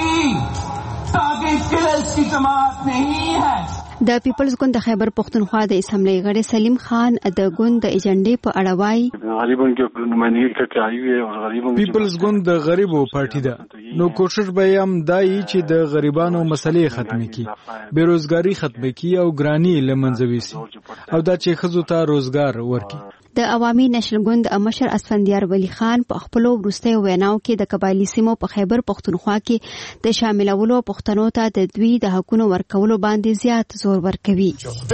پارټي تاکہ کلس کی جماعت نہیں ہے. د پیپلز ګوند د خیبر پختونخوا د اسمبلی غړي سلیم خان د ګوند د ایجنډې په اړه وایي غریبوں کې نمائندګي کړې وي او غریبوں پیپلز ګوند د غریبو پارټي ده، نو کوشش به هم دای چې د غریبانو مسلې ختم کړي، بیروزګاری ختم کړي او ګرانی لمنځه ویسي او دا چې خزو ته روزګار ورکړي. د عوامي نشل ګوند مشر اسفندیار ولی خان په خپل وروستي ویناو کې د قبایلی سیمو په خیبر پختونخوا کې د شاملولو پښتنو ته د دوی د حقونو ورکولو باندې زیات زور ورکوي.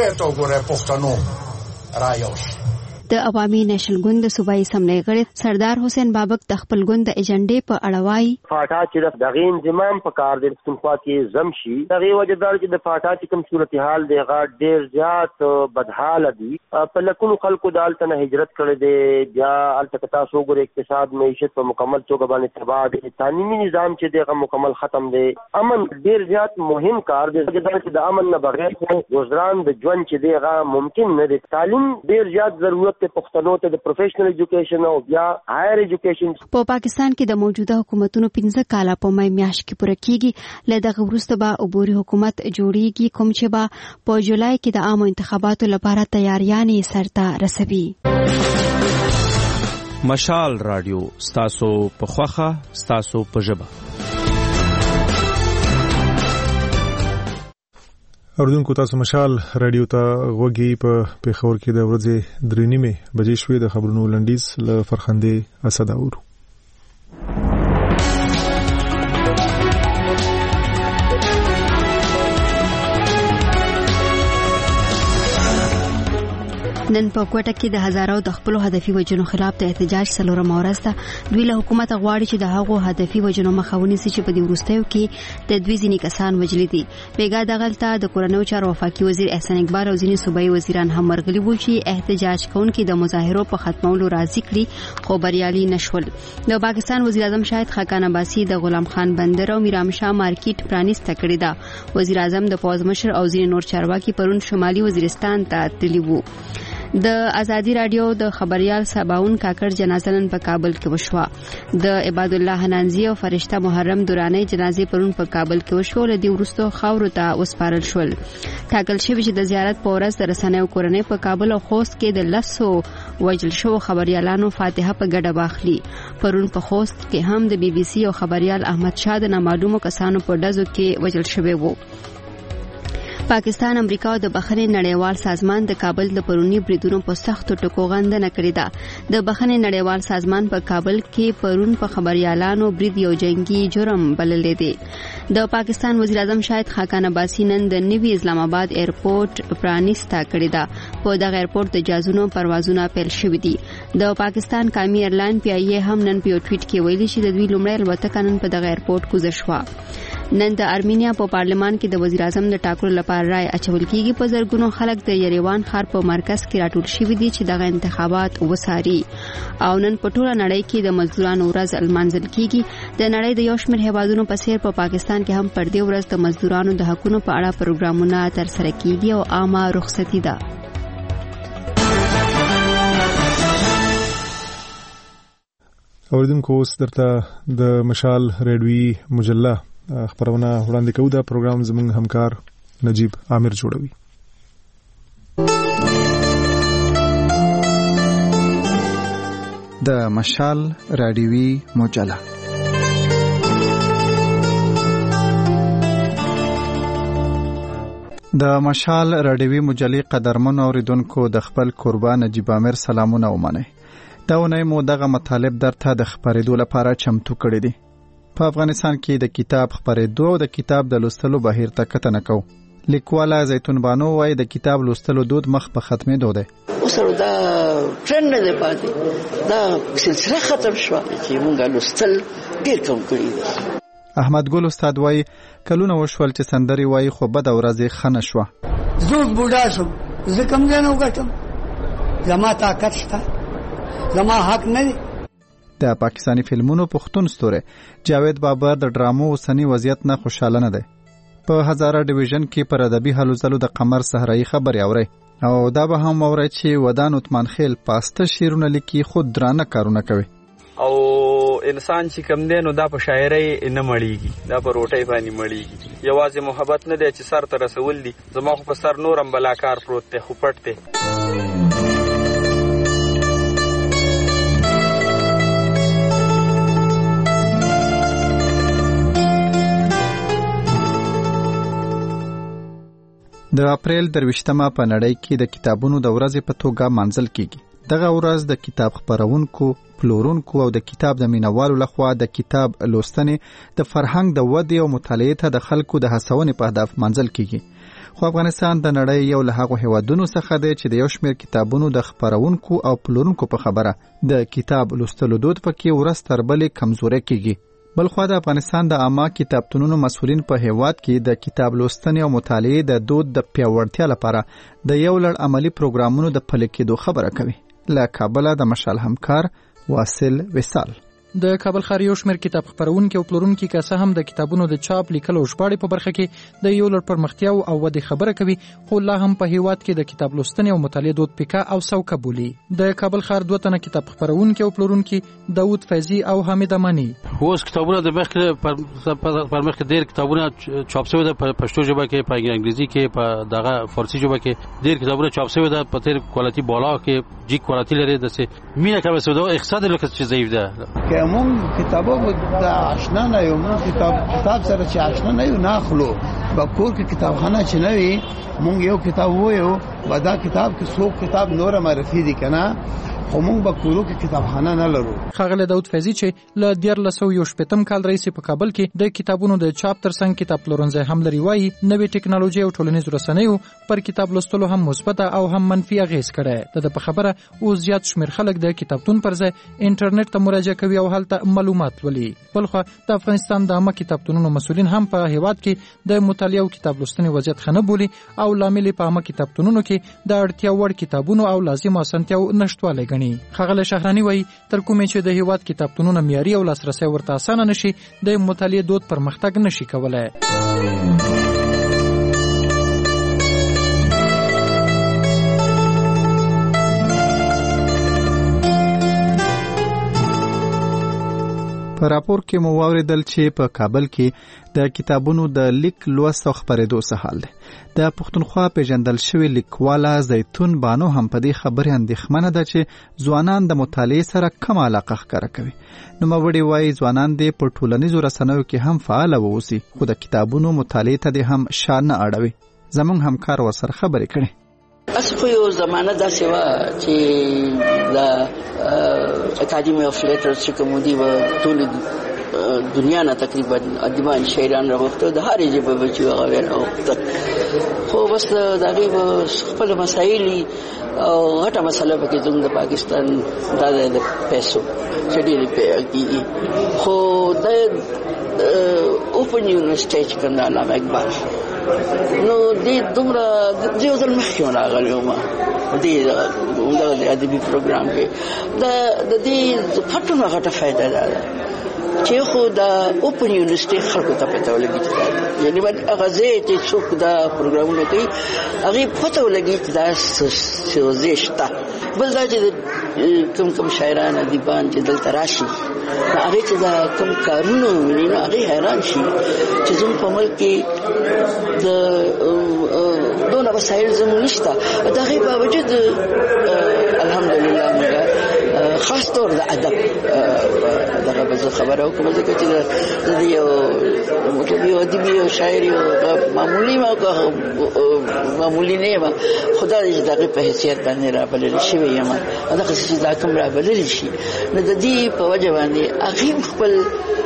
د عوامي نشل ګوند صوبایي اسمبلی غړي سردار حسین بابک د خپل ګوند د ایجنډې په اړه وایي فاټا چې د غین زمام په کار د پختونخوا کې زمشي دغه وجدار چې د فاټا چې کوم صورتحال دی غا ډیر زیات بدحال دي. په لکونو خلکو د التنه هجرت کړي دي، بیا التکتا سوګر اقتصاد معیشت په مکمل توګه باندې تباہ دي، تعلیمي نظام چې دغه مکمل ختم دی. امن ډیر زیات مهم کار دی چې د امن نه بغیر روزګار د ژوند چې دغه ممکن نه دی. تعلیم ډیر زیات ضرورت پښتنو ته د پروفیشنل ایجوکیشن او بیا هایر ایجوکیشن. په پاکستان کې د موجوده حکومتونو پنځه کاله په مې میاشت کې پوره کیږي. له دغه وروسته به عبوري حکومت جوړیږي کوم چې به په جولای کې د عامو انتخاباتو لپاره تیاریانې سرته رسوي. مشال رادیو ستاسو په خوخه ستاسو په ژبه. اوردونکو تاسو مشال رادیو ته غوږی په پیښور کې د ورځې درې نیمه بجې شوې د خبرونو لنډیز له فرخندې اسد اورو. نن په کوټه کې د هزارو د خپل هدفي وجنو خلاف د احتجاج سلورم ورځ ده. دوی له حکومت غواړي چې د هغو هدفي وجنو مخاوني سي چې په دې وروستیو کې د دوی ځینې کسان وجلي دي. بیګا دغلته د کورنیو چارو وفاقي وزیر احسان اقبال او ځینې صوبایي وزیران هم ورغلي وو چې احتجاج کوونکي د مظاهرو په ختمولو راضي کړي خو بریالي نشول. د پاکستان وزیر اعظم شاهد خاقان عباسي د غلام خان بندر او میرامشاه مارکیټ پرانیسته کړې ده. وزیر اعظم د پوز مشر او ځینې نور چارواکي پرون شمالي وزیرستان ته تللي وو. د ازادي رادیو د خبريال سباون کاکړ جنازه نن په کابل کې وشوه. د عباد الله حنانزي او فرشته محرم دوراني جنازې پرون په کابل کې وشو. له دې وروسته خاورو ته وسپارل شول. ټاکل شوی چې د زیارت په ورځ د رسنیو کورنۍ په کابل او خوست کې د لسو وجل شو خبريالانو فاتحه په ګډه واخلي. پرون په خوست کې هم د بي بي سي او خبريال احمد شاه د نامعلومو کسانو په ډزو کې وجل شوی وو. پاکستان امریکا او د بخښنې نړیوال سازمان د کابل د پرونی بریدونو په سختو ټکو غندنه کړې ده. د بخښنې نړیوال سازمان په کابل کې پرون په خبريالانو برید یو جنگي جرم بللې دي. د پاکستان وزیر اعظم شاهد خاقان عباسي نن د نوي اسلام آباد ایرپورټ پرانیسته کړې ده. په دغه ایرپورټ د جازونو پروازونه پیل شوي دي. د پاکستان قومي ایرلاین پی ای هم نن په ټویټ کې ویلي چې د دوی لومړی الوتکه نن په دغه ایرپورټ کوزه شوه. نن د ارمینیا په پارلمان کې د وزیر اعظم د ټاکلو لپاره رای اچول کیږي. په زرګونو خلک د یریوان ښار په مرکز کې راټول شوي دي چې دغه انتخابات وساري. او نن په ټوله نړۍ کې د مزدورانو ورځ لمانځل کیږي. د نړۍ د یو شمېر هیوادونو په څیر په پا پاکستان کې هم پر دې ورځ د مزدورانو د حقوقو په اړه پروګرامونه ترسره کیږي او عامه رخصتي ده. اوردونکو اوس درته د مشال ریډیوي مجله خبرونه وړاندې کوو. دا پروګرام زموږ همکار نجیب عامر جوړوي. د مشال رادیوي مجله د مشال رادیوي مجلې قدرمن اوریدونکو د خپل قربان نجیب عامر سلامونه ومنئ. دا ونه مو دغه مطالب درته د خبرېدو لپاره چمتو کړی دي. په افغانستان کې د کتاب خبرېدو او د کتاب د لوستلو بهیر ته کتنه کو. لیکواله زیتون بانو وايي د کتاب لوستلو دود مخ په ختمېدو دی. اوس دا ټرند نه دی پاتې، دا سلسله ختم شوه چې موږ لوستل ډېر کم کړي دي. احمد ګل استاد وايي کلونه وشول چې سندري وايي خو بد ورځې خنه شوه. زوږ بوډا شم، زه کم ځای نه وګټم، زما طاقت شته، زما حق نه دی. د پاکستانی فلمونو پښتون ستوره جاوید بابر د ډرامو اوسنی وضعیت نه خوشاله نه دی. په هزاره ډیویژن کې پر ادبي هلو ځلو د قمر صحرایي خبري اوري او دا به هم اوري چې ودان عثمان خیل پاسته شیرونه لیکي خود درانه کارونه کوي. او انسان چې کم دی نو دا په شاعرۍ نه مړیږي، دا په روټۍ باندې مړیږي. یوازې محبت نه دی چې سر ته رسول دي، زما خو په سر نورم بلاکار پروت دی خو پټ دی. د اپریل درویشتمه په نړۍ کې د کتابونو د ورځې په توګه مانځل کیږي. دغه ورځ د کتاب خپرونکو، پلورونکو او د کتاب د مینوالو لخوا د کتاب لوستنې د فرهنګ د ودې او مطالعې ته د خلکو د هڅونې په هدف مانځل کیږي. خو افغانستان د نړۍ یو له هغو هیوادونو څخه دی چې د یو شمېر کتابونو د خپرونکو او پلورونکو په خبره د کتاب لوستلو دود پکې ورځ تر بلې کمزوری کیږي. بلخوا د افغانستان د عامه کتابتونونو مسؤلین په هیواد کې د کتاب لوستنې او مطالعې د دود د پیاوړتیا لپاره د یو لړ عملی پروګرامونو د پلي کېدو خبره کوي. له کابل د مشال همکار واصل وصال. د کابل ښار یو شمېر کتاب خپرونکي او پلورونکي که څه هم د کتابونو د چاپ لیکلو او ژباړې په برخه کې د یو لړ پرمختیاو او ودې خبره کوي، خو لا هم په هیواد کې د کتاب لوستنې او مطالعې دود پیکا او سوکه بولي. د کابل ښار دوه تنه کتاب خپرونکي او پلورونکي داوود فیضي او حمید امانی اوس کتابونه د مخ پر مخ ډېر کتابونه چاپ شوي ده په پښتو ژبه کې، په انګلیسي کې، په دغه فارسی ژبه کې ډېر کتابونه چاپ شوي ده په ډېر کوالټي بالا کې، جی کوالټي لري. د مینه کوي سودا اقتصاد لکه چې ضعیف ده که مونږ کتابو د آشنا نه یو، مونږ کتاب کتاب سره چې آشنا نه یو نه اخلو. با کور کې کتابخانه چې نه وي مونږ یو کتاب وایو با دا کتاب کې څو کتاب نور معرفي دي کنه، خو مونږ به کورو کې کتابخانه نه لرو. ښاغلی داود فیضي چې له دیارلس سوه یو شپېتم کال راهیسې په کابل کې د کتابونو د چاپ ترڅنګ کتاب پلورنځی هم لري، وایي نوې ټکنالوژي او ټولنیزو رسنیو پر کتاب لوستلو هم مثبته او هم منفي اغېز کړی. د په خبره اوس زیات شمېر خلک د کتابتون پر ځای انټرنیټ ته مراجعه کوي او هلته معلومات لولي. بلخوا د افغانستان د عامه کتابتونونو مسؤلین هم په هیواد کې د مطالعې او کتاب لوستنې وضعیت ښه نه بولي او لامل په عامه کتابتونونو کې د اړتیا وړ کتابونو او لازمو اسانتیاو نشټوالی ګڼي. ښاغلی شهراني وایي تر کومې چې د هیواد کتابتونونه معیاري او لاسرسی ورته اسانه نشي، د مطالعې دود پرمختګ نشي کولی. په راپور کې مو واوریدل چې په کابل کې د کتابونو د لیک لوست او خپرېدو څه حال دی. د پښتونخوا پیژندل شوی لیکواله زیتون بانو هم په دې خبرې اندېښمنه ده چې ځوانان د مطالعې سره کم علاقه ښکاره کوي. نوموړي وایي ځوانان دې په ټولنیزو رسنیو کې هم فعاله واوسي، خو د کتابونو مطالعې ته دې هم شا نه اړوي. زموږ همکار ورسره خبرې کړي. اصل خو یو زمانه داسې وه چې د اکاډمي اف لیټرز چې کوم دي و ټول دنیا نه تقریبا ادیبان شاعران راغوښته، د هرې ژبې به چې هغه ویل راغوښته، خو بس د هغې به خپل مسایل او غټه مسله پکې زموږ د پاکستان دا د پیسو چې ډېرې کېږي. خو د اوپن یونیورسټۍ چې کوم د علامه اقبال نو دې دومره د یو ځل مخکې راغلی وم دې د ادبي پروګرام کې د دې پټونه غټه فایده ده چې خو د اوپن یونیورسټۍ خلکو ته پته ولګي چې یعنې باید هغه ځای چې څوک دا پروګرامونه کوي هغې پته ولګي چې دا څه ځای شته. بل دا چې کوم کوم شاعران ادیبان چې دلته راشي هغې چې دا کوم کارونه وویني نو هغې حیران شي چې زموږ په ملک کې د دونه وسایل زموږ نشته، د هغې باوجود الحمدلله موږ خاص طور د ادب دغه به زه خبره وکړم ځکه چې د یو مطلب یو ادبي او شاعر یو معمولي ما معمولي نه یم، خو دا چې د هغې په حیثیت باندې رابللی شوی یم دغسې چې دا کوم رابللی شي نو د دې په وجه باندې هغې خپل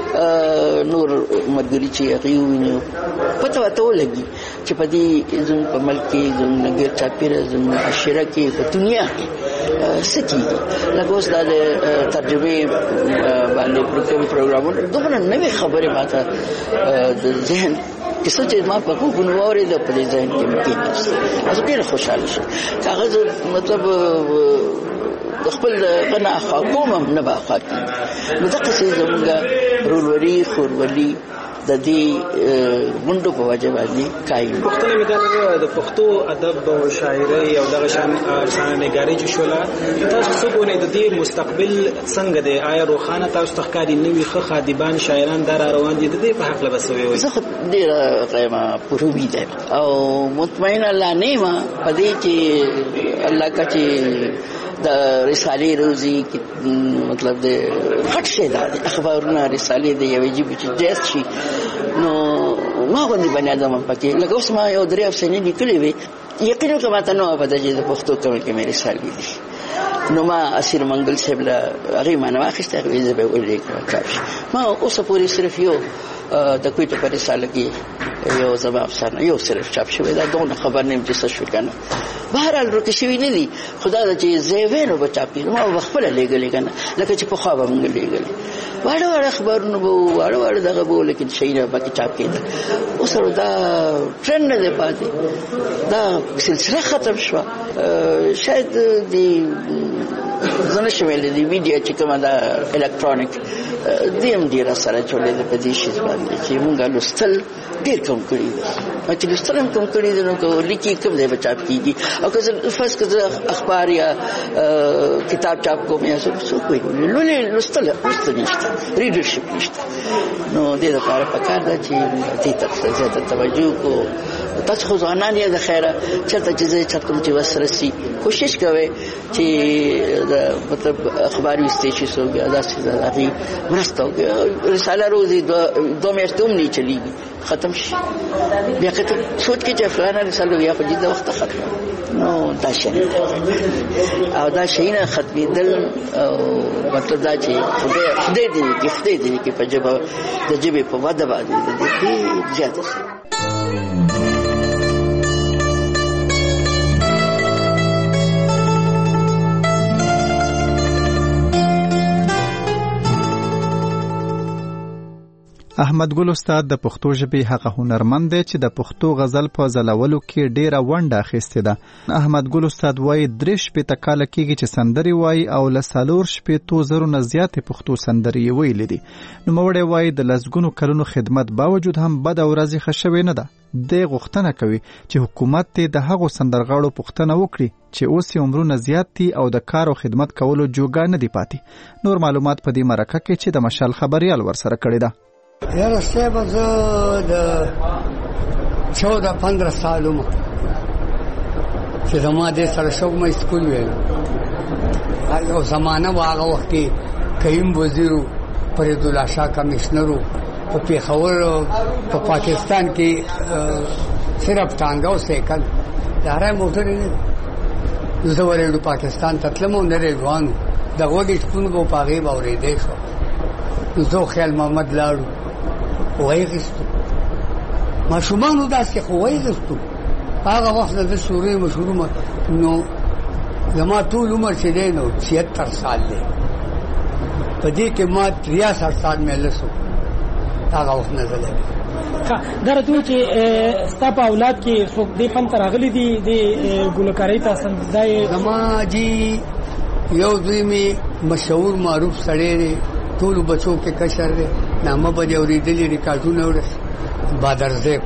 نور ملګري چې هغې وویني پته ورته ولګي چې په دې زموږ په ملک کې زموږ نه ګیر چاپېره زموږ معاشره کې په دنیا کې څه کېږي. لکه اوس دا د ترجمې باندې کوم پروګرامونه دومره نوې خبرې ما ته د ذهن کې څه چې ما په غوږونو واورېده په دې ذهن کې مې کېناست، زه ډېره خوشحاله شوم که هغه زه مطلب د خپل غنا اخوا کوم هم نه به اخوا کېږي. نو دقسې زموږ رورولي خورولي د دې غونډو په وجه باندې قایم. پښتنه مې دا د پښتو ادب او شاعري او دغه شان افسانه نګاري چې شوله تاسو څه ګونئ د دې مستقبل څنګه دی؟ آیا روښانه تاسو ته ښکاري نوي ښه خادمان شاعران دا را روان دي؟ د دې په هکله به څه وایئ؟ زه خو ډېره غیمه پروبي ده او مطمئنه لا نه یم په دې چې الله که چې د رسالې روزي مطلب د غټ شی دا د اخبارونه رسالې د یوې ژبې چې جست شي نو ما غوندې بني ادم هم پکې لکه اوس ما یو درې افسانې لیکلې وې یقین وکړه ما ته نه وه پته چې د پښتو کومې کومې رسالې دي نو ما اسیر منګل صاحب له هغې ما نه واخېسته هغې زه به یې ولیکم ما اوسه پورې صرف یو د کویټه په رساله کې یو زما افسانه یو صرف چاپ شوی دا دونه خبر نیم چې څه شو کنه بهرحال ورکه شوی نه دي خدا د چې زیوینو به چاپی نو ما خپل لګلې کنه لکه چې په خوا به موږ لګلې واړه واړه خبرونه وو واړه واړه دغه وو لیکن شي نه باقي چاپ کېده اوس دا ټرند نه دی پاتې دا سلسله ختم شو شاید دی زنه شویل دی ویډیو چې کومه دا الکترونیک دیم ډیر سره چولې د پدې شي باندې چې موږ لوستل ډیر کم کړی دي چې لوستل هم کم کړی دي نو کو لیکي کوم دی بچا کیږي او که فرض کړه اخبار یا کتاب چاپ کوم یا څه کوي لولې لوستل لوستل نشته ریډرشپ نشته نو دې لپاره پکار ده چې دې ته زیاته توجه کو تاسو خو ځانان یې د خیره چرته چې زه چاپ کوم چې وسرسي کوشش کوي چې مطلب اخبار وستې شي سو دا څه زړی مرسته رساله روزي دو میاشتې هم نه چلیږي ختم شي بیا که سوچ کې چې فلانه رساله یا په دې وخت ختم نو دا شي او دا شي نه ختمېدل مطلب دا چې خدای دې کې خدای دې کې په جبه د جبه په وده باندې دې زیاته احمد ګل استاد د پښتو ژبې هغه هنرمند دی چې د پښتو غزل په ځلولو کې ډیره ونډه اخیستې ده. احمد ګل استاد وایي درې شپېته کاله کېږي چې سندرې وایي او له څلور شپېتو زرو نه زیاتې پښتو سندرې یې ویلې دي. نوموړی وایي د لسګونو کلونو خدمت باوجود هم بده ورځ یې ښه شوې نه ده. دی غوښتنه کوي چې حکومت دې د هغو سندرغاړو پوښتنه وکړي چې اوس یې عمرونه زیات دي او د کار او خدمت کولو جوګه نه دي پاتې. نور معلومات په دې مرکه کې چې د مشال خبریال ورسره کړی ده. یاره صاحب زه د چوده پندره سال عمر چې زما دې سره شوقمه سکول ویل یو زمانه و هغه وخت کې کریم وزیرو فریدالله شاه کمشنرو په پیښور په پاکستان کې صرف ټانګه او سیکل داره موټر نه زه ورېدو پاکستان ته تلم نه روانو د غوډې شپون په پاغي باورې دی شو زه خیال محمد لاړو وای غستو ما شومانو داسې خو وای غستو هغه وخت د سورې مشهور نو زما ټول عمر چې دی نو چھہتر سال دی په دې کې ما تریاسٹھ سال مې لسو هغه وخت نه زله دا راته چې ستاسو اولاد کې څوک دې فن تر غلي دي د ګلوکارۍ تاسو ځای زما جی یو دوی می مشهور معروف سړی دی ټول بچو کې کشر دی نامه به اوریدلې ریکارډونه ور بادر زیب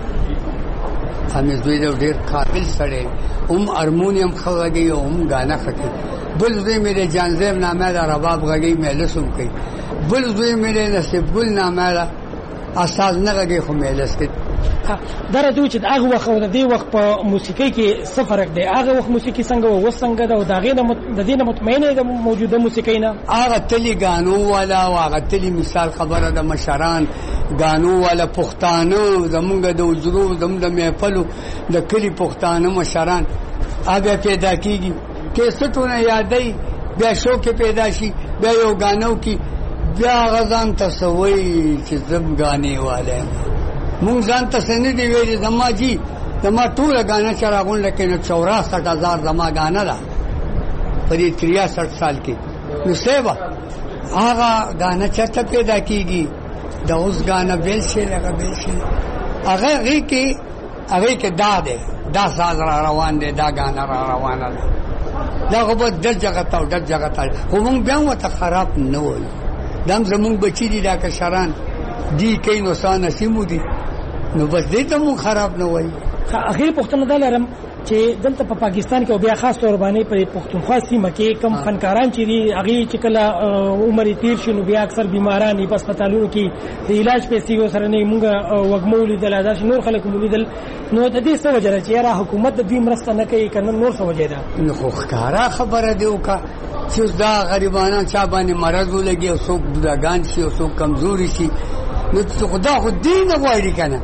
همې دوی د ډېر قابل سړی هم هارمونیم خوږي او هم غانا خکې بل دوی مې جان زیب نامه دا رباب غږی مې لسم کوي بل دوی مې نصیب ګل نامه دا اساس نه غږی خو مې لس کې دا راته چې هغه وخت او د دې وخت په موسیقۍ کې څه فرق دی هغه وخت موسیقي څنګه و وسنګ دا او داغه د دې نه مطمئنه ده موجوده موسیقۍ نه هغه تلی غانو والا او هغه تلی مثال خبره د مشران غانو والا پښتانه زمونږ د وجرو زمونږ د محفلو د کلی پښتانه مشران هغه پیدا کیږي کیسټونه یادای بیا شو کې پیدا شي بیا یو غانو کې بیا غزان تسوي چې زم غاني والے مونږ ځان ته سن دی ویلي زما جی زما ټول غانا چراغون لکه نو چوراست هزار زما غانا ده په دې تریاسٹھ سال کې نو سیوا هغه غانا چرته پیدا کیږي دا اوس غانا بیل شي لکه بیل شي هغه غي کې هغه کې دا ده دا ساز را روان دي دا غانا را روانه ده دا خو په دل جګه تا دل جګه تا خو مونږ بیا وته خراب نه وای دم زمونږ بچی دي دا کشران دی کین وسانه سیمو دي نو بس دې ته مون خراب نه وای اخیر پښتون د لرم چې دلته په پاکستان کې او بیا خاص تور باندې پر پښتونخوا سیمه کې کم فنکاران چې دي هغه چې کله عمر تیر شنو بیا اکثر بیماران په هسپتالونو کې د علاج پیسې سره نه مونږ وګمول دي لادر نور خلک مولیدل نو د دې څه وجه چې را حکومت د دې مرسته نه کوي کنه نور څه وجه ده نو خو ښکارا خبره دی وکا چې دا غریبانو چا باندې مرض ولګي او څوک بډاګان شي او څوک کمزوري شي نو خدا خو دین غواړي کنه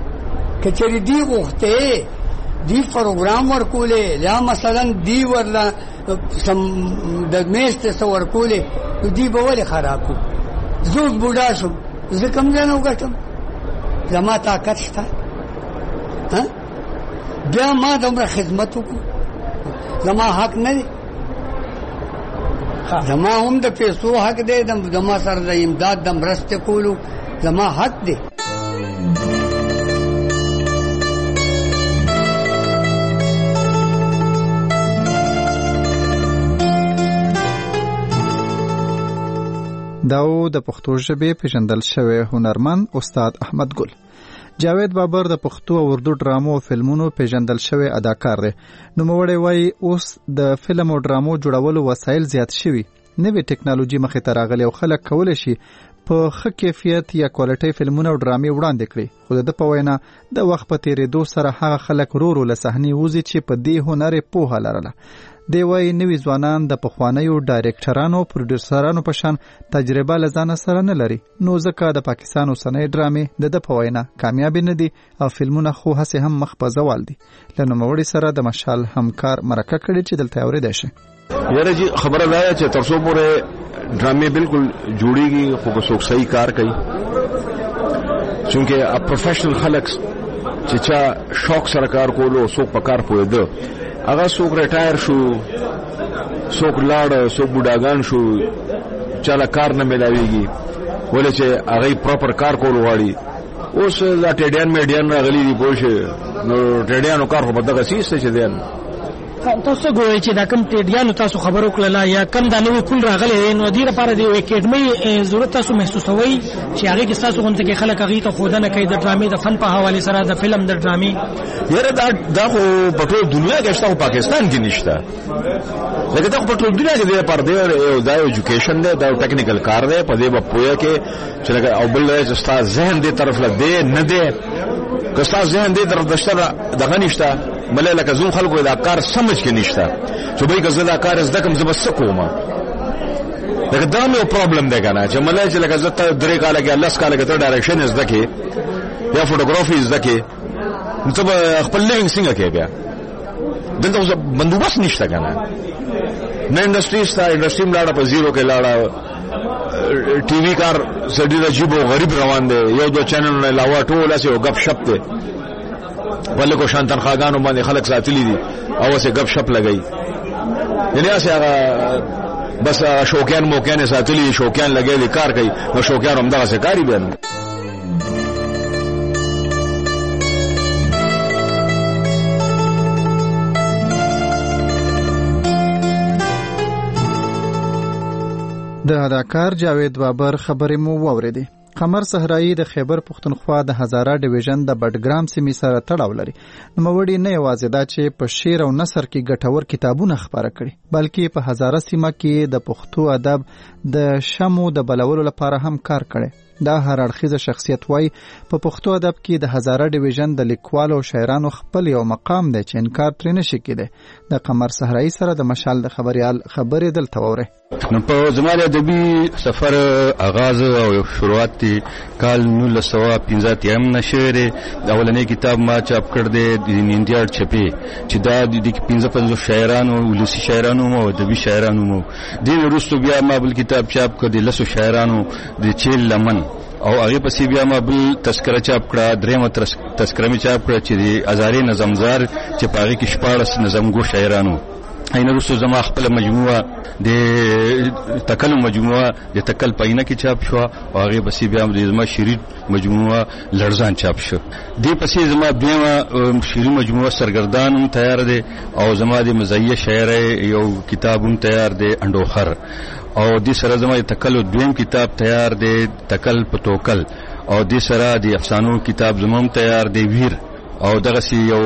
کچری دی غوخته دی پروګرام ورکولې یا مثلا دی ورلا سم د میسته سو ورکولې دی به ولې خراب کو زوز بوډا شو زه کم نه وګټم زما طاقت شته بیا ما دومره خدمت وکړو زما حق نه دی زما هم د پیسو حق دی زما سره د امداد د مرستې کولو زما حق دی داو د پښتو ژبې پیژندل شوی هنرمند استاد احمد ګل. جاوید بابر د پښتو او اردو ډرامو او فلمونو پیژندل شوی اداکار دی. نوموړی وایي اوس د فلم او ډرامو جوړولو وسایل زیات شوي، نوې ټکنالوژي مخې ته راغلې او خلک کولی شي په ښه کیفیت یا کوالټۍ فلمونه او ډرامې وړاندې کړي. خو د ده په وینا د وخت په تېرېدو سره هغه خلک ورو ورو له صحنې وځي چې په دې هنر یې پوهه لرله. دی وایي نوي ځوانان د پخوانیو ډایرکټرانو او پروډیوسرانو په شان تجربه له ځانه سره نه لري، نو ځکه د پاکستان اوسنۍ ډرامې د ده په وینا کامیابې نه دي او فلمونه خو هسې هم مخ په زوال دي. له نوموړي سره د مشال همکار مرکه کړې چې دلته اورېدی شي. یاره جی خبره دا ده چې تر څو پورې ډرامې بالکل جوړیږي خو که څوک صحیح کار کوي، چونکې پروفیشنل خلک چې چا شوق سره کار کولو او څوک په کار پوهېده، هغه څوک ریټایر شو، څوک لاړ، څوک بوډاګان شو، چاله کار نه میلاویږي ولې چې هغه پراپر کار کول غواړي. اوس دا ټیډیان میډیان راغلي دي پوه شئ، نو ټیډیانو کار خو په دغه څیز ته چې دی تاسو ګورئ چې دا کم ټیډیانو تاسو خبر وکړله یا کم دا نوې پول راغلی دی، نو دې لپاره د یو اکیډمۍ ضرورت تاسو محسوسوئ چې هغې کې ستاسو غونته کې خلک هغې ته ښودنه کوي د ډرامې د فن په حوالې سره د فلم د ډرامې؟ یاره دا دا خو په ټول دنیا کې شته، خو پاکستان کې نشته. لکه دا خو په ټول دنیا کې دی لپاره دی دا یو ایجوکیشن دی، دا یو ټیکنیکل کار دی، په دې به پوهه کې چې لکه او بل چې ستا ذهن دې طرف له دی نه دی، که ستا ذهن دې طرف د شته دغه نشته مله لکه زوم خلکو دا کار سمج کې نشته چې به که زه دا کار زده کوم زه به څه کوم. لکه دا مې یو پرابلم دی که نه چې مله چې لکه زه ته درې کاله کې لس کاله کې ته ډایرکشن زده کې یا فوټوګرافي زده کې، نو ته به خپل لیونګ څنګه کوې؟ بیا دلته اوس بندوبست نشته که نه، نه انډسټري شته، انډسټري هم لاړه په زیرو کې لاړه، ټي وي کار ډېر عجیب او غریب روان دی، یو دو چینلونه علاوه ټول هسې یو ګپ شپ دی، ولې کو شان تنخواګانو باندې خلک ساتلي دي او هسې ګپ شپ لګوي، یعنې هسې هغه بس شوقیان موقیان یې ساتلي دي، شوقیان لګوي کار کوي، نو شوقیان همدغسې کاري بیا نو. د اداکار جاوید بابر خبرې مو واورېدې. قمر صحرایي د خیبر پښتونخوا د هزاره ډیویژن د بټګرام سیمې سره تړاو لري. نوموړي نه یوازې دا چې په شعر او نثر کې ګټور کتابونه خپاره کړي، بلکې په هزاره سیمه کې د پښتو ادب د شمو د بلولو لپاره هم کار کړي. دا هر اړخیزه شخصیت وای په پښتو ادب کې د هزاره ډیویژن د لیکوالو او شاعرانو خپل یو مقام دی چې انکار ترې نشي کېدی. د قمر صحرایي سره د مشال د خبريال خبرې دلته وره. نو په زموږ ادبي سفر آغاز او شروعات دی کال نولس سوه پنځه اتیا نشر دی. اولنې کتاب ما چاپ کړ دی د نیندیار چپی چې دا د پنځه پنځه شاعرانو ولسی شاعرانو او ادبي شاعرانو مو دین وروسته بیا ما بل کتاب چاپ کړ د لسو شاعرانو د چیل لمن او هغه پسې بیا ما بل تذکرہ چاپ کړه، درېمه تذکرہ می چاپ کړه چې د ازاري نظمزار چې په هغه کې شپاړس نظمګو شاعرانو. اینه رسو زما خپل مجموعه د تکل مجموعه د تکل پاینه کې چاپ شو او هغه پسې بیا د زما شری مجموعه لړزان چاپ شو. دې پسې زما دیمه شری مجموعه سرګردان هم تیار دی او زما د مزیه شاعر یو کتاب هم تیار دی انډوخر، او دې سره زما د تکل دویم کتاب تیار دی تکل پتوکل، او دې سره د افسانو کتاب زما هم تیار دی ویر، او دغه سی یو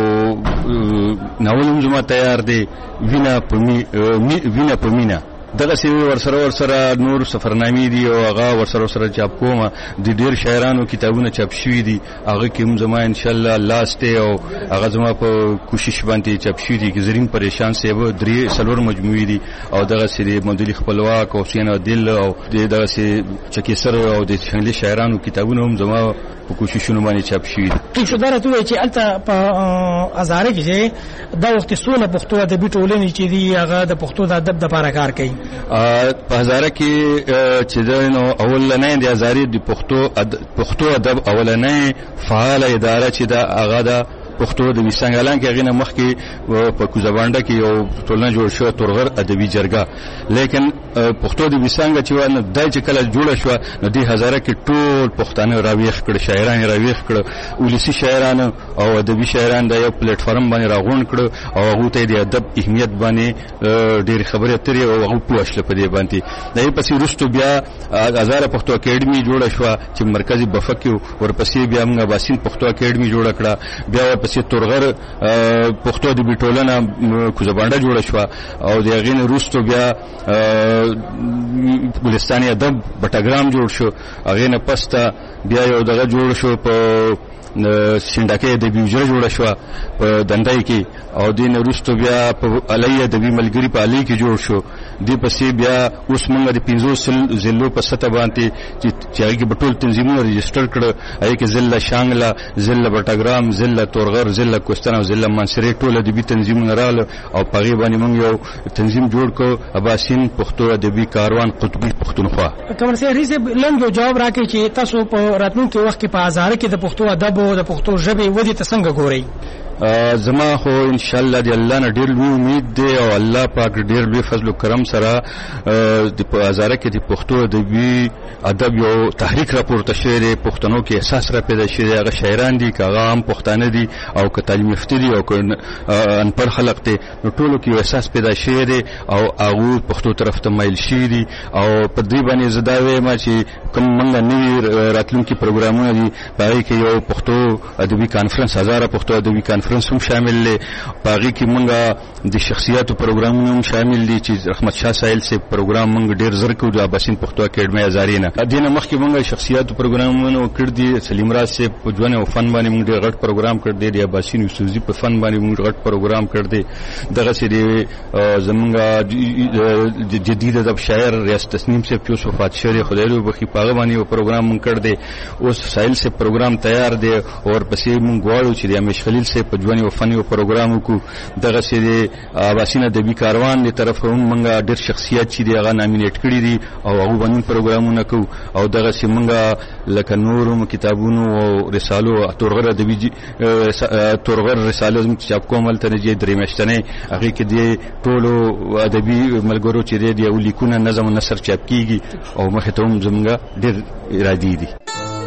ناول هم زما تیار دی وینا پمی وینا پمینا. دغه سی ورسره ورسره نور سفرنامې دي او هغه ورسره ورسره چاپ کوم. د ډیر شاعرانو کتابونه چاپ شوي دي، هغه کې هم زما ان شاء الله لاست او هغه زما په کوشش باندې چاپ شوي دي. زرین پریشان صاحب درې سلور مجموعې دي، او دغه سی د مودلی خپلواک او حسین عادل او دغه سی چکیسر او د شنګلی شاعرانو کتابونه هم زما په کوششونو باندې چاپ شوي دي. ټیک شو درته وایي چې الته په ازاره کې دا وخت سونه پښتو ادبي ټولنې چې دي هغه د پښتو د ادب لپاره کار کوي. په هزاره کې چې نو اولنې د هزاري د پښتو پښتو ادب اولنې فعال اداره چې دا هغه د پښتو د وسنګلان کې غینه مخ کې په کوزبانډه کې یو ټولنه جوړ شو تورغر ادبي جرګه لیکن پښتو د وسنګ چې ونه دای چې کله جوړ شو نو د هزاره کې ټول پښتانه راويخ کړ شاعران راويخ کړ ولسی شاعران او ادبي شاعران د یو پلیټ فارم باندې راغون کړ او هغه ته د ادب اهمیت باندې ډېر خبرې اترې او هغه پوښتل په دې باندې دای پسې رستو بیا هزاره پښتو اکیډمي جوړ شو چې مرکزی بفکیو ورپسې بیا موږ باسین پښتو اکیډمي جوړ کړه بیا ورپسې تورغر پښتو د بیټولنه کوزبانډه جوړ شو او د غین رستو بیا ګلستاني ادب بټګرام جوړ شو هغه نه پسته بیا یو دغه جوړ شو په سندکه د بیوجره جوړ شو په دندای کې او دین وروسته بیا په علیه د بی ملګری په علی کې جوړ شو دی پسې بیا اوس موږ د پنځو زلو په سطح باندې چې هغه کې بټول تنظیمونه ريجستره کړ هغه کې ضلع شانګلا ضلع بټګرام ضلع تورغر ضلع کوستان او ضلع منصوري ټول د بی تنظیمونه رااله او په غي باندې موږ یو تنظیم جوړ کړ اباسین پښتو ادبي کاروان قطبی پښتونخوا کوم څه ریزه لنډ جواب راکړي چې تاسو په راتلونکي وخت کې په هزاره کې د پښتو ادب او د پښتو ژبې ودی ته څنګه ګورئ زما خو ان شاء الله دی الله نه ډیر لوی امید دی او الله پاک ډیر لوی فضل او کرم سره د هزاره کې د پښتو ادبي ادب یو تحریک راپورته شوی دی پښتنو کې احساس را پیدا شوی هغه شاعران دي کاغه هم پښتانه دي او که تعلیم یافته دي او ان پر خلق دي نو ټولو کې احساس پیدا شوی دی او هغه پښتو طرف ته مایل شي دي او په دې باندې زداوي ما چې کوم منګه نوی راتلونکي پروګرامونه دي پای کې یو پښتو ادبي کانفرنس هزاره پښتو ادبي کانفرنس هم شامل دي پای کې منګه د شخصیتو پروګرامونه هم شامل دي چې رحمت شاه سایل سے پروګرام منګ ډیر زر کو د اباسین پښتو اکیډمي هزارینه دینه مخکې منګه شخصیتو پروګرامونه کړ دي سلیم راز سے په ژوند او فن باندې موږ ډیر غټ پروګرام کړ دي د اباسین یوسفزي په فن باندې موږ غټ پروګرام کړ دي دغه سری زمونږه جدید ادب شاعر ریاست تسنیم سے پیوس وفات شری خدای له بخي پاغه باندې یو پروګرام موږ کړ دي اوس سایل سے پروګرام تیار دی او پسې موږ غواړو چې د امیش خلیل سے په ژوند او فن یو پروګرام وکړو دغه سری اباسین ادبي کاروان دی طرف هم موږ ډیر شخصیت چې دی هغه نامینیټ کړی دي او هغه باندې پروګرامونه کوو او دغه سي موږ لکه نورم کتابونو او رسالو تورغر ادبي تورغر رساله زم چاپ کومل ته دی درې مشتنه هغه کې دی ټولو ادبي ملګرو چې دی او لیکونه نظم نثر چاپ کیږي او مخه ته هم زمونږ ډیر ارادي دي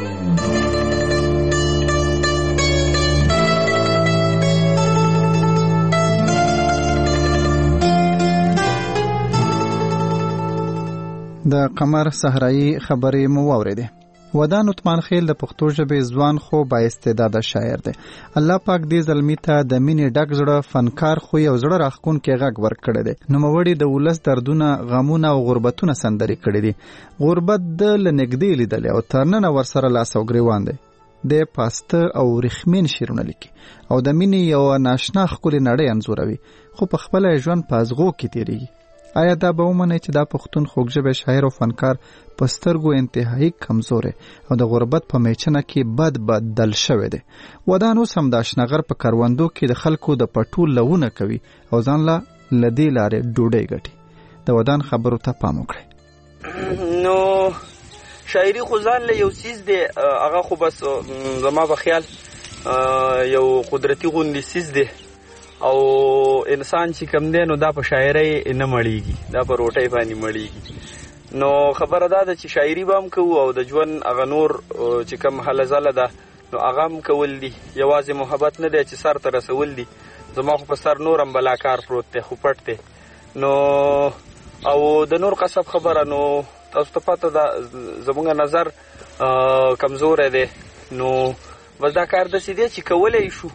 د قمر صحرایي خبرې مو واوریده ودان عثمان خیل د پښتو ژبې ځوان خو با استعداد شاعر دی الله پاک دې زلمی ته د مینې ډک زړه فنکار خو یو زړه راخون کې غږ ورکړی دی نوموړي د ولس دردونه غمونه او غربتونه سندري کړي دي غربت د لنګدې لیدل او ترننه ورسره لاس او ګریوان دی د پاسته او رخمین شیرونه لیکي او د مینې یو ناشنا خولي نړۍ انځوروي خو په خپل ژوند پازغو کې تیریږي آیا دا به ومني چې دا پښتون خوږژبه شاعر او فنکار پسترګو انتهایی کمزور او د غربت په میچنه کې بد بد دل شوی دی ودانو سم د شنغر په کاروندو کې د خلکو د پټول لونه کوي او ځان لا لدی لارې ډوډۍ ګټي د ودان خبرو ته پام وکړي نو شاعري خو ځان له یو سیس دی هغه خو بس زما په خیال یو قدرتي غوندي سیس دی او انسان چې کم دی نو دا په شاعرۍ نه مړیږي دا په روټۍ باندې مړیږي نو خبره دا ده چې شاعري به هم کوو او د ژوند هغه نور چې کم هله ځله ده نو هغه هم کول دي یوازې محبت نه دی چې سر ته رسول دي زما خو په سر نور هم بلاکار پروت دی خو پټ دی نو او د نور قصب خبره نو تاسو ته پته ده زموږ نظر کمزوری دی نو بس دا کار داسې دی چې کولی شو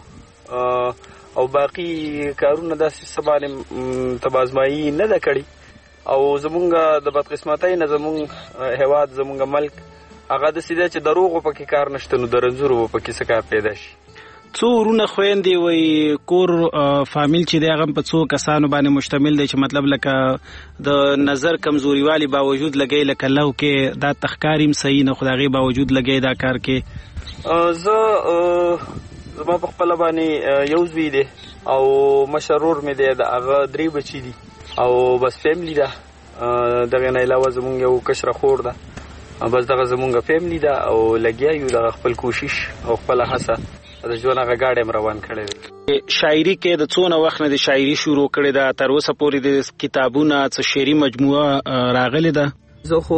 او باقی کارونه داسې سبانه تبازمایي نه ده کړي او زمونږ د بدقسمتۍ نه زمونږ هیواد زمونږ ملک هغه داسې دی چې دروغو پکې کار نشته نو د رنځورو به پکې څه کار پیدا شي څو ورونه خويندې وي کور فامیل چې دی هغه په څو کسانو باندې مشتمل دی چې مطلب لکه د نظر کمزوري والی باوجود لګی لکه لو کې دا تخکاریم صحیح نه خدای باوجود لګی دا کار کې زه زما په خپل باندې یو زوی دی او مشرور مې دی د هغه درې بچی دي او بس فیملی ده دغه نه علاوه زمونږ یو کشره خور ده بس دغه زمونږ فیملی ده او لګیا یو د خپل کوشش او خپل هڅه د ژوند هغه ګاډی روان کړی دی. شاعري کې د څونه وخت نه د شاعري شروع کړې ده تر اوسه پورې د کتابونه څه شعري مجموعه راغلې ده؟ زه خو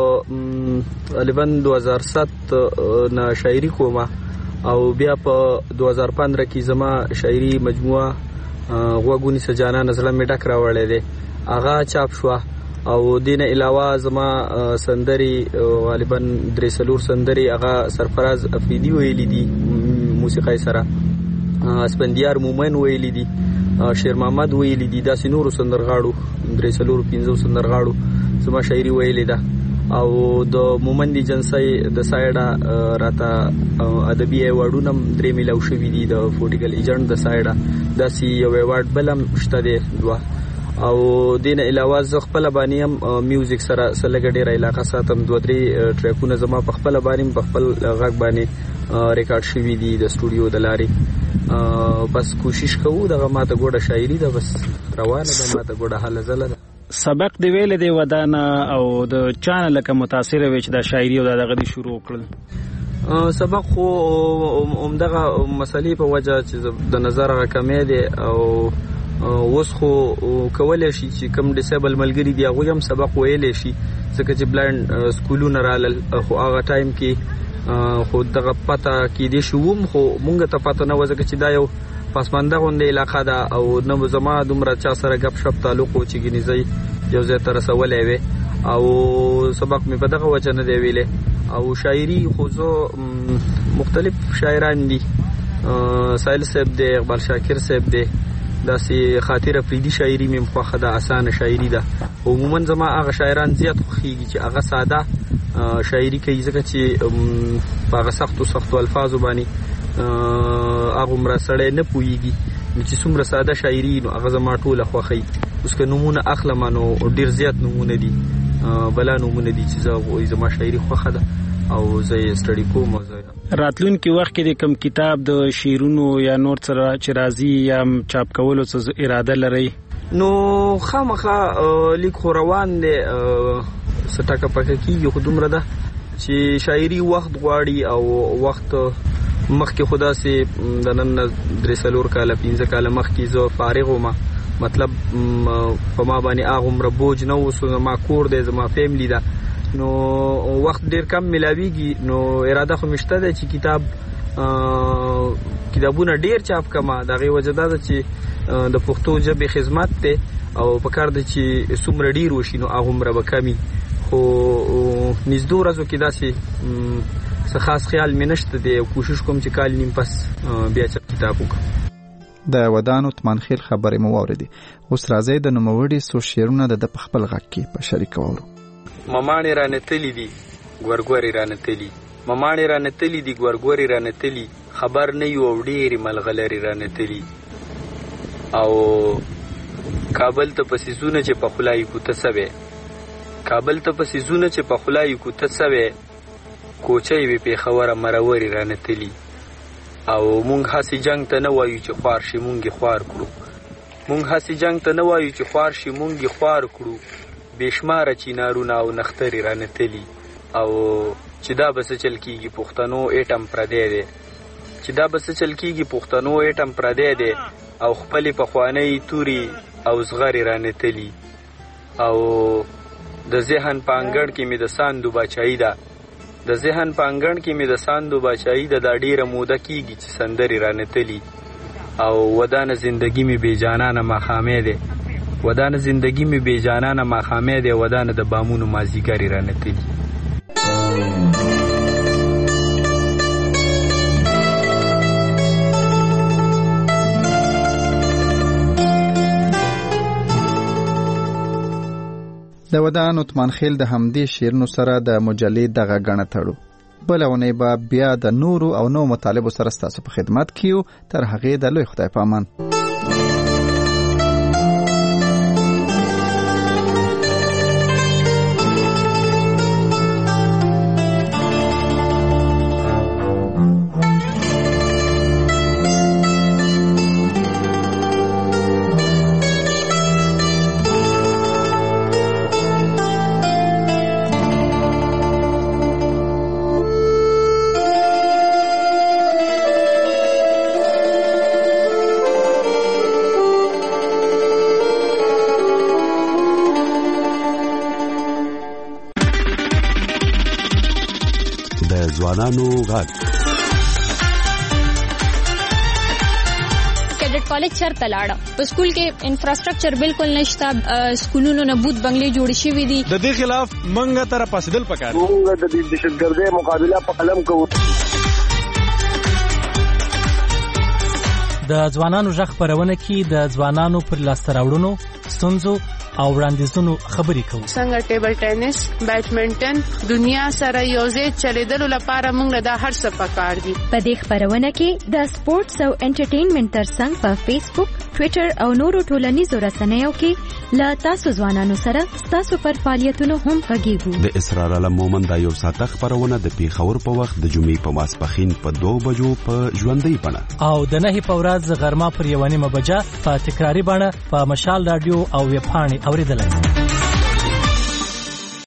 د غالبا دو هزار سات نه شاعري کوم او بیا په دو هزار پندرہ کې زما شاعري مجموعه غوګونی سجانا نزله می ډک راوړې ده هغه چاپ شو او دینه علاوه زما سندري غالبا درې سلور سندري هغه سرفراز افریدي ویلي دي موسیقي سره، اسپندیار مومن ویلي دي، شیر محمد ویلي دي، داسې نورو سندرغاړو درې سلور پنځو سندرغاړو زما شاعري ویلي ده او د مومن دي جنسي د سایډه راته ادبي ایوارډونه درې ملو شوي دي د فوټیکل ایجنټ د سایډه داسې یو ایوارډ بلم شته دی دوه او دین علاوه ز خپل باندې هم میوزیک سره سلګ ډیر علاقه ساتم دوه درې ټریکونه زما په خپل باندې په خپل غږ باندې ریکارډ شوي دي د سټوډیو د لارې بس کوشش کوو دغه ماته ګوډه شاعري ده بس روانه ده ماته ګوډه حل زله ده. سبق دی ویل دی ودانه او د چانه لکه متاثر وي چې د شاعري او دغه دی شروع کړل؟ سبق خو همدغه مسلې په وجه چې د نظر کمې دي او اوس خو کولای شي چې کم ډیسیبل ملګری دی هغه هم سبق ویلی شي ځکه چې بلایند سکولونه رالل خو هغه ټایم کې خو دغه پته کې دی شوم خو مونږ ته پته نه و ځکه چې دا یو پسمانده غونډه علاقه ده او نو زما دومره چا سره غپ شپ تعلق و چې ګنیزي یو ځای تر رسولې وي او سبق می په دغه وجه نه دی ویلې او شاعري خو زه مختلف شاعران دي سایل صاحب دی، اقبال شاکر صاحب دی، داسې خاطر افریدي شاعري مې مخه ده اسانه شاعري ده. عموما زما هغه شاعران زیات خوښیږي چې هغه ساده شاعري کوي ځکه چې په هغه سختو سختو الفاظو باندې هغه عمره سړی نه پوهیږي چې څومره ساده شاعري نو هغه زما ټوله خوښوي. اوس که نومونه اخلم نو ډېر زیات نومونه دي بلا نومونه دي چې زما شاعري خوښه ده او زه یې سټډي کوم. راتلونکي وخت کې د کم کتاب د شعرونو یا نور سره چې راځي یا چاپ کولو څه اراده لري؟ نو خامخا لیک خو روان دی څه ټکه پکه کېږي خو دومره ده چې شاعري وخت غواړي او وخت مخکې خو داسې د نن درې څلور کاله پنځه کاله مخکې زه فارغ وم مطلب په ما باندې هغومره بوج نه و زما کور دی زما فیملی ده نو وخت ډیر کم ملاویږي نو اراده خو مشته ده چې کتاب کتابونه ډیر چاپ کما دغه وجه ده چې د پښتو ژبې خدمت ته او په کار ده چې څومره ډیر وشي نو هغه عمر به کمی خو نږدې ورځو کې داسې څه خاص خیال مې نشته دی کوشش کوم چې کال نیم پس بیا چاپ کتاب وکړم. د ودانو تمنخیل خبرې مو واورېدې اوس راځي د نوموړي څو شعرونه د په خپل غږ کې په شریک واورو. مماڼې را نتلی دي ګورګورې را نتلی مماڼې را نتلی دي ګورګورې را نتلی خبر نه یو او ډېرې ملغلرې را نتلی او کابل ته پسې زونه چې په خوله یې کوته سوی کابل ته پسې زونه چې په خوله یې کوته سوی کوچۍ وې پېښوره مرورې را نتلی او مونږ هسې جنګ ته نه وایو چې خوار شي مونږ یې خوار کړو مونږ هسې جنګ ته نه وایو چې خوار شي مونږ یې خوار کړو بشماره چینارونه او نخترې را نتلی او چې دا به څه چل کېږي پښتنو ایټم پردی دی چې دا به څه چل کېږي پښتنو ایټم پردی دی او خپلې پخوانۍ توري او زغرې را نتلی او د ذهن په انګړ کې مې د ساندو باچایي ده د ذهن په انګړ کې مې د ساندو باچایي ده دا ډېره موده کېږي چې سندرې را نتلی او ودانه زندگی مې بې جانانه ماښامې دی ودانه زندگی می بی جانانه ماخامه دی ودانه د بامونو مازیګری را نتلی. د ودانو تمنخیل د همدې شعرونو سره د مجلې دغه غڼه تړو بل اونې به بیا د نورو او نو مطالبو سره ستاسو په خدمت کیو تر هغه د لوی خدای پامان. ځوانانو غږ. کیډټ کالج چرته لاړه په سکول کې انفراستراکچر بالکل نشته سکولونو نه بوت بنگلې جوړ شوې دي د دې خلاف منګه تر پاسدل پکار موږ د دهشتګردۍ مقابله په قلم کوو. د ځوانانو ژغ خبرونه کې د ځوانانو پر لاسته راوړنو ستونزو او وړاندیزونو خبرې کوو. څنګه ټیبل ټینس بیډمنټن دنیا سره یوځای چلیدلو لپاره موږ د هر څه پکار دي. په دې خبرونه کې د سپورتس او انټرټینمنټ ترڅنګ په فیسبوک ټوئیټر او نورو ټولنیزو رسنیو کې لا تاسو ځوانانو سره تاسو پر فعالیتونو هم غږیږو. د اسرار علم مومن دا یو ساعته خبرونه د پیښور په وخت د جمعې په ماسپښین په دوه بجو په ژوندۍ بڼه او د نهي په ورځ غرمه پر یو نیمه بجه په تکراری بڼه په مشال رادیو او ویب پاڼې اوریدلای.